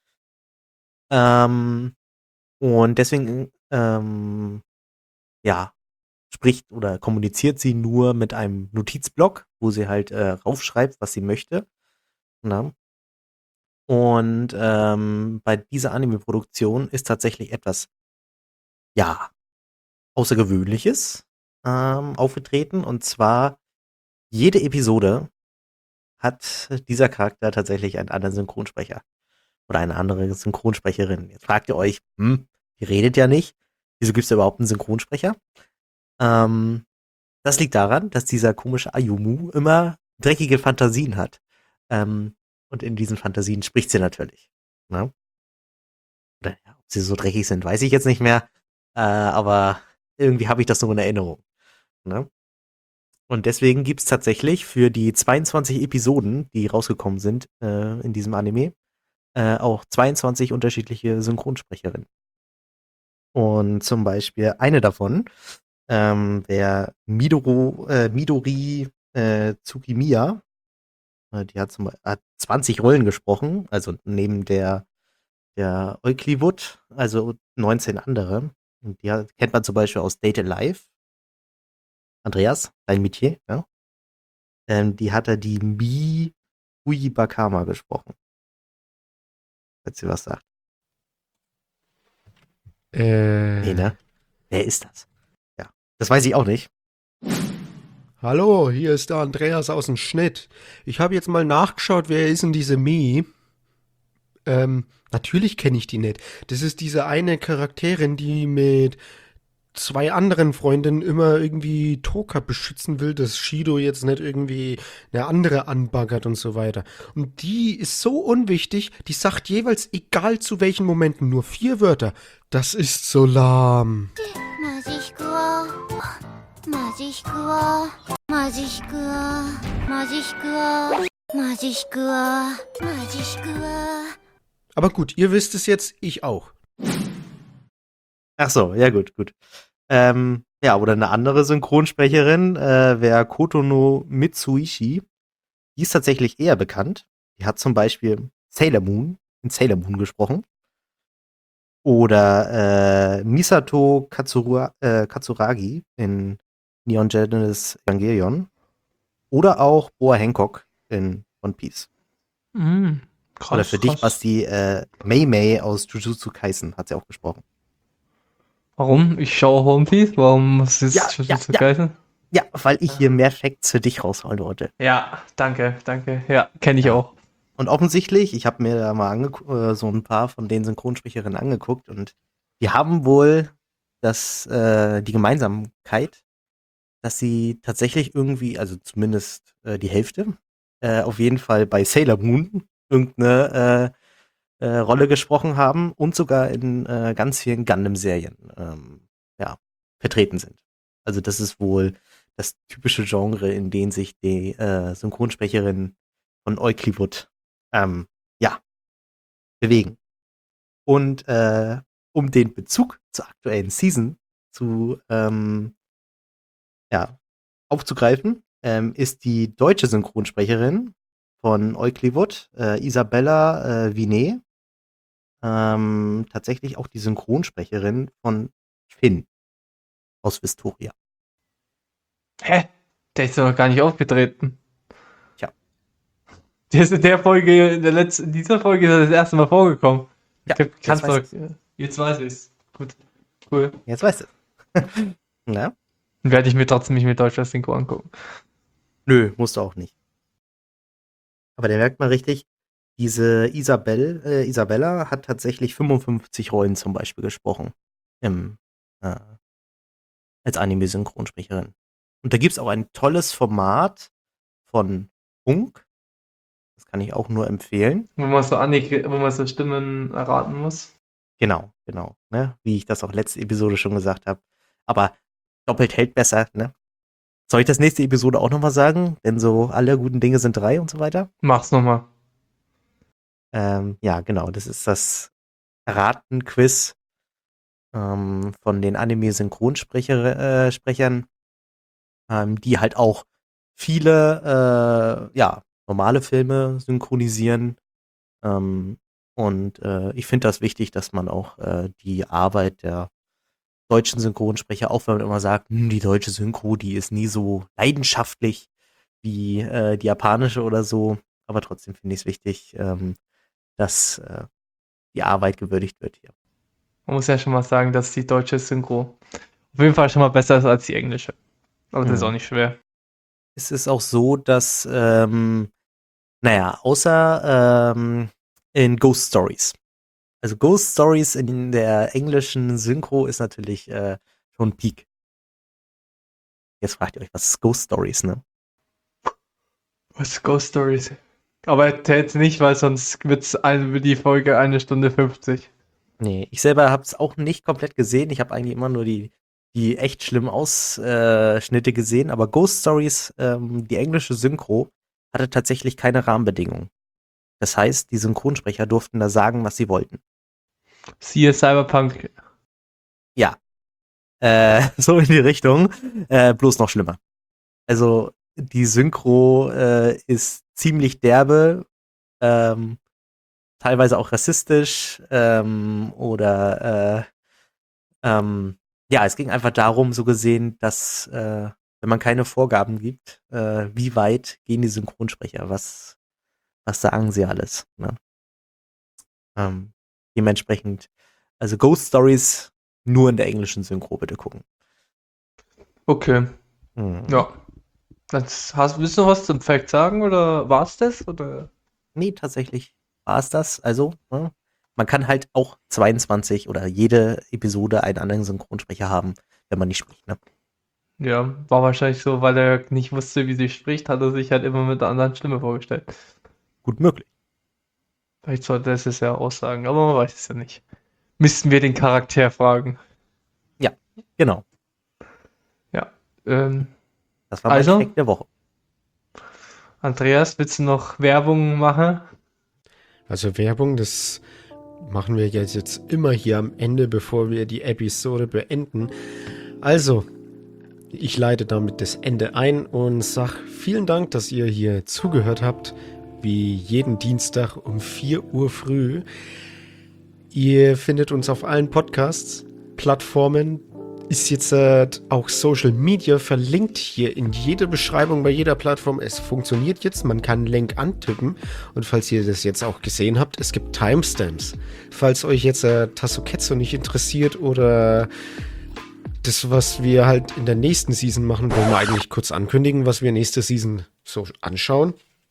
Ähm, und deswegen, ähm, ja, spricht oder kommuniziert sie nur mit einem Notizblock, wo sie halt äh, raufschreibt, was sie möchte. Na? Und ähm, bei dieser Anime-Produktion ist tatsächlich etwas, ja, Außergewöhnliches ähm, aufgetreten. Und zwar jede Episode hat dieser Charakter tatsächlich einen anderen Synchronsprecher oder eine andere Synchronsprecherin. Jetzt fragt ihr euch, hm, Die redet ja nicht. Wieso gibt es da überhaupt einen Synchronsprecher? Ähm, das liegt daran, dass dieser komische Ayumu immer dreckige Fantasien hat. Ähm, und in diesen Fantasien spricht sie natürlich. Ne? Oder ja, ob sie so dreckig sind, weiß ich jetzt nicht mehr. Äh, aber irgendwie habe ich das so in Erinnerung. Ne? Und deswegen gibt es tatsächlich für die zweiundzwanzig Episoden, die rausgekommen sind äh, in diesem Anime, äh, auch zweiundzwanzig unterschiedliche Synchronsprecherinnen. Und zum Beispiel eine davon, ähm, der Midoro, äh, Midori äh, Tsukimiya, äh, die hat, zum, hat zwanzig Rollen gesprochen, also neben der, der Euklivud, also neunzehn andere. Und die hat, kennt man zum Beispiel aus Date Alive. Andreas, dein Metier, ja? Ähm, die hat er die Mi Uibakama gesprochen. Falls sie was sagt. Äh, Nee, ne? Wer ist das? Ja, das weiß ich auch nicht. Hallo, hier ist der Andreas aus dem Schnitt. Ich habe jetzt mal nachgeschaut, wer ist denn diese Mi? Ähm, natürlich kenne ich die nicht. Das ist diese eine Charakterin, die mit zwei anderen Freundinnen immer irgendwie Toka beschützen will, dass Shido jetzt nicht irgendwie eine andere anbaggert und so weiter. Und die ist so unwichtig, die sagt jeweils, egal zu welchen Momenten, nur vier Wörter. Das ist so lahm. マジシクワマジシクワマジシクワマジシクワマジシクワマジシクワ Aber gut, ihr wisst es jetzt, ich auch. Ach so, ja gut, gut. Ähm, ja, oder eine andere Synchronsprecherin äh, wäre Kotono Mitsuishi. Die ist tatsächlich eher bekannt. Die hat zum Beispiel Sailor Moon in Sailor Moon gesprochen. Oder äh, Misato Katsura, äh, Katsuragi in Neon Genesis Evangelion. Oder auch Boa Hancock in One Piece. Mhm. Krass, Oder für dich, krass. Basti, äh, Mei Mei aus Jujutsu Kaisen hat sie auch gesprochen. Warum? Ich schaue One Piece. Warum muss es Ja, jetzt ja, Jujutsu ja. Kaisen? Ja, weil ich hier mehr Facts für dich rausholen wollte. Ja, danke, danke. Ja, kenne ich Ja. auch. Und offensichtlich, ich habe mir da mal angeguckt, äh, so ein paar von den Synchronsprecherinnen angeguckt und die haben wohl das, äh, die Gemeinsamkeit, dass sie tatsächlich irgendwie, also zumindest äh, die Hälfte, äh, auf jeden Fall bei Sailor Moon irgendeine äh, äh, Rolle gesprochen haben und sogar in äh, ganz vielen Gundam-Serien ähm, ja, vertreten sind. Also das ist wohl das typische Genre, in dem sich die äh, Synchronsprecherinnen von Euklivud ähm, ja, bewegen. Und äh, um den Bezug zur aktuellen Season zu ähm, ja, aufzugreifen, ähm, ist die deutsche Synchronsprecherin von Euklivud, äh, Isabella äh, Vinet, ähm, tatsächlich auch die Synchronsprecherin von Finn aus Vistoria. Hä? Der ist doch noch gar nicht aufgetreten. Tja. Der ist in der Folge, in der letzten, in dieser Folge ist er das erste Mal vorgekommen. Ja, Ich kann's jetzt weiß doch. Jetzt weiß ich's. Gut. Cool. Jetzt weißt du. Na? Dann werde ich mir trotzdem nicht mit deutscher Synchro angucken. Nö, musst du auch nicht. Aber da merkt man richtig, diese Isabel, äh, Isabella hat tatsächlich fünfundfünfzig Rollen zum Beispiel gesprochen. Im, äh, als Anime-Synchronsprecherin. Und da gibt's auch ein tolles Format von Funk. Das kann ich auch nur empfehlen. Wo man so, Annik, wo man so Stimmen erraten muss. Genau, genau. Ne? Wie ich das auch letzte Episode schon gesagt habe. Aber doppelt hält besser, ne? Soll ich das nächste Episode auch nochmal sagen? Denn so alle guten Dinge sind drei und so weiter. Mach's nochmal. Ähm, ja, genau. Das ist das Raten-Quiz ähm, von den Anime-Synchronsprechern, äh, Sprechern, ähm, die halt auch viele, äh, ja, normale Filme synchronisieren. Ähm, und äh, ich finde das wichtig, dass man auch äh, die Arbeit der deutschen Synchronsprecher, auch wenn man immer sagt, hm, die deutsche Synchro, die ist nie so leidenschaftlich wie äh, die japanische oder so. Aber trotzdem finde ich es wichtig, ähm, dass äh, die Arbeit gewürdigt wird hier. Man muss ja schon mal sagen, dass die deutsche Synchro auf jeden Fall schon mal besser ist als die englische. Aber das ist Mhm. auch nicht schwer. Es ist auch so, dass, ähm, naja, außer ähm, in Ghost Stories, Also Ghost Stories in der englischen Synchro ist natürlich äh, schon Peak. Jetzt fragt ihr euch, was ist Ghost Stories, ne? Was ist Ghost Stories? Aber erzähl's nicht, weil sonst wird's eine, die Folge eine Stunde fünfzig. Nee, ich selber habe es auch nicht komplett gesehen. Ich habe eigentlich immer nur die, die echt schlimmen Ausschnitte gesehen. Aber Ghost Stories, ähm, die englische Synchro, hatte tatsächlich keine Rahmenbedingungen. Das heißt, die Synchronsprecher durften da sagen, was sie wollten. Siehe Cyberpunk. Ja. Äh, so in die Richtung. Äh, bloß noch schlimmer. Also, die Synchro äh, ist ziemlich derbe, ähm, teilweise auch rassistisch, ähm, oder äh, ähm, ja, es ging einfach darum, so gesehen, dass äh, wenn man keine Vorgaben gibt, äh, wie weit gehen die Synchronsprecher, was, was sagen sie alles, ne? Ähm, dementsprechend, also Ghost Stories nur in der englischen Synchro bitte gucken. Okay, Mhm. ja. Das, hast, willst du noch was zum Fact sagen oder war's das? Oder? Nee, tatsächlich war es das. Also, ne? Man kann halt auch zweiundzwanzig oder jede Episode einen anderen Synchronsprecher haben, wenn man nicht spricht, ne? Ja, war wahrscheinlich so, weil er nicht wusste, wie sie spricht, hat er sich halt immer mit einer anderen Stimme vorgestellt. Gut möglich. Vielleicht sollte es es ja aussagen, aber man weiß es ja nicht. Müssten wir den Charakter fragen. Genau. Ja. Ähm, Das war mein Also? Fact der Woche. Andreas, willst du noch Werbung machen? Also Werbung, das machen wir jetzt, jetzt immer hier am Ende, bevor wir die Episode beenden. Also, ich leite damit das Ende ein und sag vielen Dank, dass ihr hier zugehört habt, wie jeden Dienstag um vier Uhr früh. Ihr findet uns auf allen Podcasts, Plattformen, ist jetzt äh, auch Social Media verlinkt hier in jeder Beschreibung bei jeder Plattform. Es funktioniert jetzt, man kann einen Link antippen und falls ihr das jetzt auch gesehen habt, es gibt Timestamps. Falls euch jetzt äh, Tasuketsu nicht interessiert oder das, was wir halt in der nächsten Season machen, wollen wir eigentlich kurz ankündigen, was wir nächste Season so anschauen.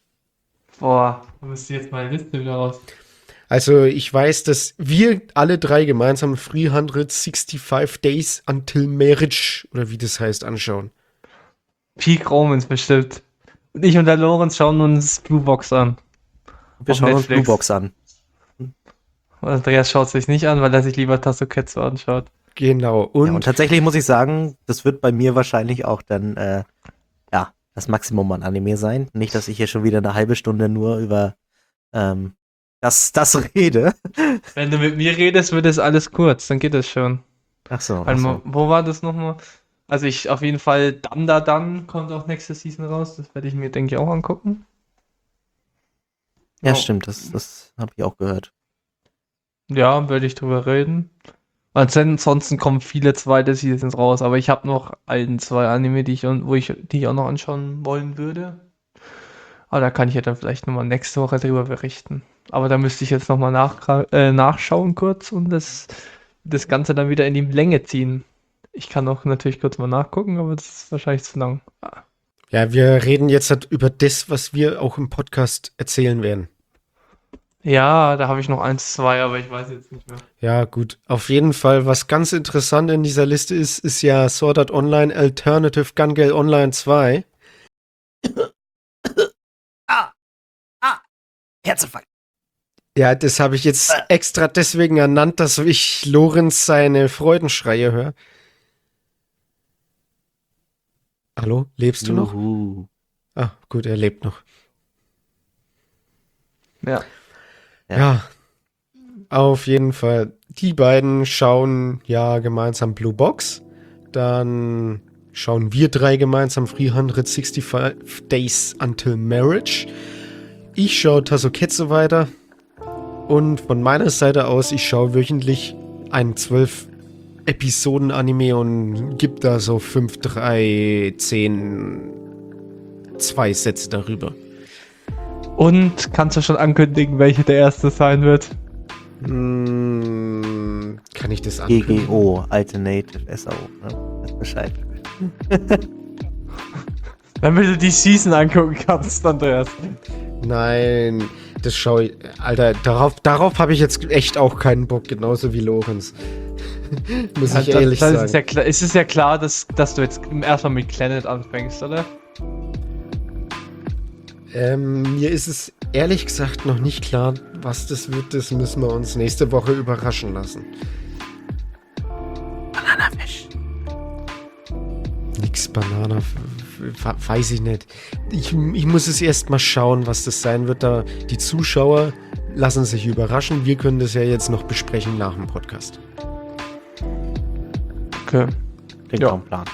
Boah, da müsste jetzt meine Liste wieder raus. Also ich weiß, dass wir alle drei gemeinsam dreihundertfünfundsechzig Days Until Marriage, oder wie das heißt, anschauen. Peak Romans bestimmt. Und ich und der Lorenz schauen uns Blue Box an. Wir Auf schauen uns Netflix. Blue Box an. Und Andreas schaut sich nicht an, weil er sich lieber Tasuketsu anschaut. Genau. Und, Und, ja, und tatsächlich muss ich sagen, das wird bei mir wahrscheinlich auch dann, äh, ja, das Maximum an Anime sein. Nicht, dass ich hier schon wieder eine halbe Stunde nur über ähm, das, das rede. Wenn du mit mir redest, wird es alles kurz, dann geht es schon. Ach so. Ach Also, so. wo war das nochmal? Also ich auf jeden Fall Dann da Dann kommt auch nächste Season raus. Das werde ich mir, denke ich, auch angucken. Ja, Ja. stimmt, das, das habe ich auch gehört. Ja, werde ich drüber reden. Ansonsten kommen viele zweite Seasons raus, aber ich habe noch ein, zwei Anime, die ich, wo ich, die ich auch noch anschauen wollen würde. Aber da kann ich ja dann vielleicht nochmal nächste Woche drüber berichten. Aber da müsste ich jetzt nochmal nach, äh, nachschauen kurz und das, das Ganze dann wieder in die Länge ziehen. Ich kann auch natürlich kurz mal nachgucken, aber das ist wahrscheinlich zu lang. ja, wir reden jetzt halt über das, was wir auch im Podcast erzählen werden. Ja, da habe ich noch eins, zwei, aber ich weiß jetzt nicht mehr. Ja, gut. Auf jeden Fall, was ganz interessant in dieser Liste ist, ist ja Sword Art Online Alternative Gun Gale Online zwei. Herzinfarkt. Ja, das habe ich jetzt extra deswegen ernannt, dass ich Lorenz seine Freudenschreie höre. Hallo, lebst du noch? Juhu. Ah, gut, er lebt noch. Ja. Ja. Ja, auf jeden Fall. Die beiden schauen ja gemeinsam Blue Box. Dann schauen wir drei gemeinsam dreihundertfünfundsechzig Days Until Marriage. Ich schaue Tasuketsu weiter. Und von meiner Seite aus, ich schaue wöchentlich einen zwölf Episoden Anime und gebe da so fünf, drei, zehn, zwei Sätze darüber. Und kannst du schon ankündigen, welche der erste sein wird? Hm, kann ich das G ankündigen? G O, Alternative S A O, ne? Weiß Bescheid. Damit du die Season angucken kannst, Andreas. Nein, das schaue ich, Alter, darauf, darauf habe ich jetzt echt auch keinen Bock, genauso wie Lorenz. Muss Ja, ich das, ehrlich das sagen. Ist ja klar, es ist ja klar, dass, dass du jetzt erstmal mit Planet anfängst, oder? Ähm, mir ist es ehrlich gesagt noch nicht klar, was das wird. Das müssen wir uns nächste Woche überraschen lassen. Bananafisch. Nix Banana, f- f- weiß ich nicht. Ich, ich muss es erst mal schauen, was das sein wird. Da die Zuschauer lassen sich überraschen. Wir können das ja jetzt noch besprechen nach dem Podcast. Okay. Klingt Ja. auch ein Plan.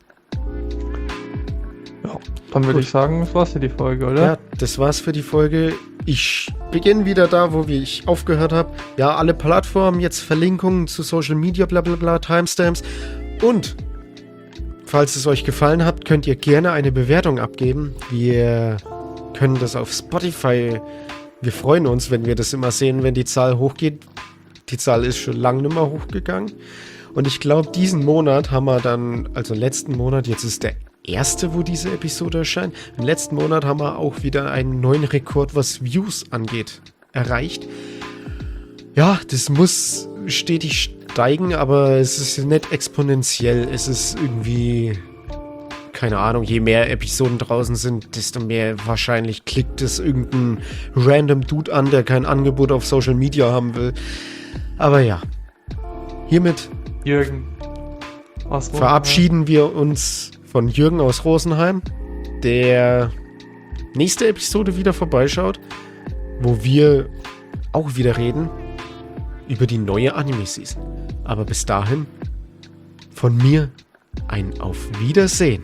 Ja. Dann würde Gut. ich sagen, das war's für die Folge, oder? Ja, das war's für die Folge. Ich beginne wieder da, wo ich aufgehört habe. Ja, alle Plattformen, jetzt Verlinkungen zu Social Media, bla bla bla, Timestamps. Und falls es euch gefallen hat, könnt ihr gerne eine Bewertung abgeben. Wir können das auf Spotify. Wir freuen uns, wenn wir das immer sehen, wenn die Zahl hochgeht. Die Zahl ist schon lange nicht mehr hochgegangen. Und ich glaube, diesen Monat haben wir dann, also letzten Monat, jetzt ist der erste, wo diese Episode erscheint. Im letzten Monat haben wir auch wieder einen neuen Rekord, was Views angeht, erreicht. Ja, das muss stetig steigen, aber es ist nicht exponentiell. Es ist irgendwie, keine Ahnung, je mehr Episoden draußen sind, desto mehr wahrscheinlich klickt es irgendein random Dude an, der kein Angebot auf Social Media haben will. Aber ja, hiermit Jürgen. aus Rosenheim. verabschieden wir uns von Jürgen aus Rosenheim, der nächste Episode wieder vorbeischaut, wo wir auch wieder reden über die neue Anime-Season. Aber bis dahin von mir ein Auf Wiedersehen.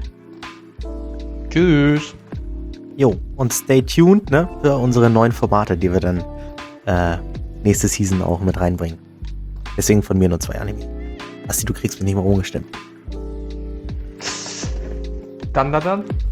Tschüss. Jo, und stay tuned, ne, für unsere neuen Formate, die wir dann äh, nächste Season auch mit reinbringen. Deswegen von mir nur zwei Anime. Basti, du kriegst mich nicht mehr umgestimmt. Dann, dann, dann.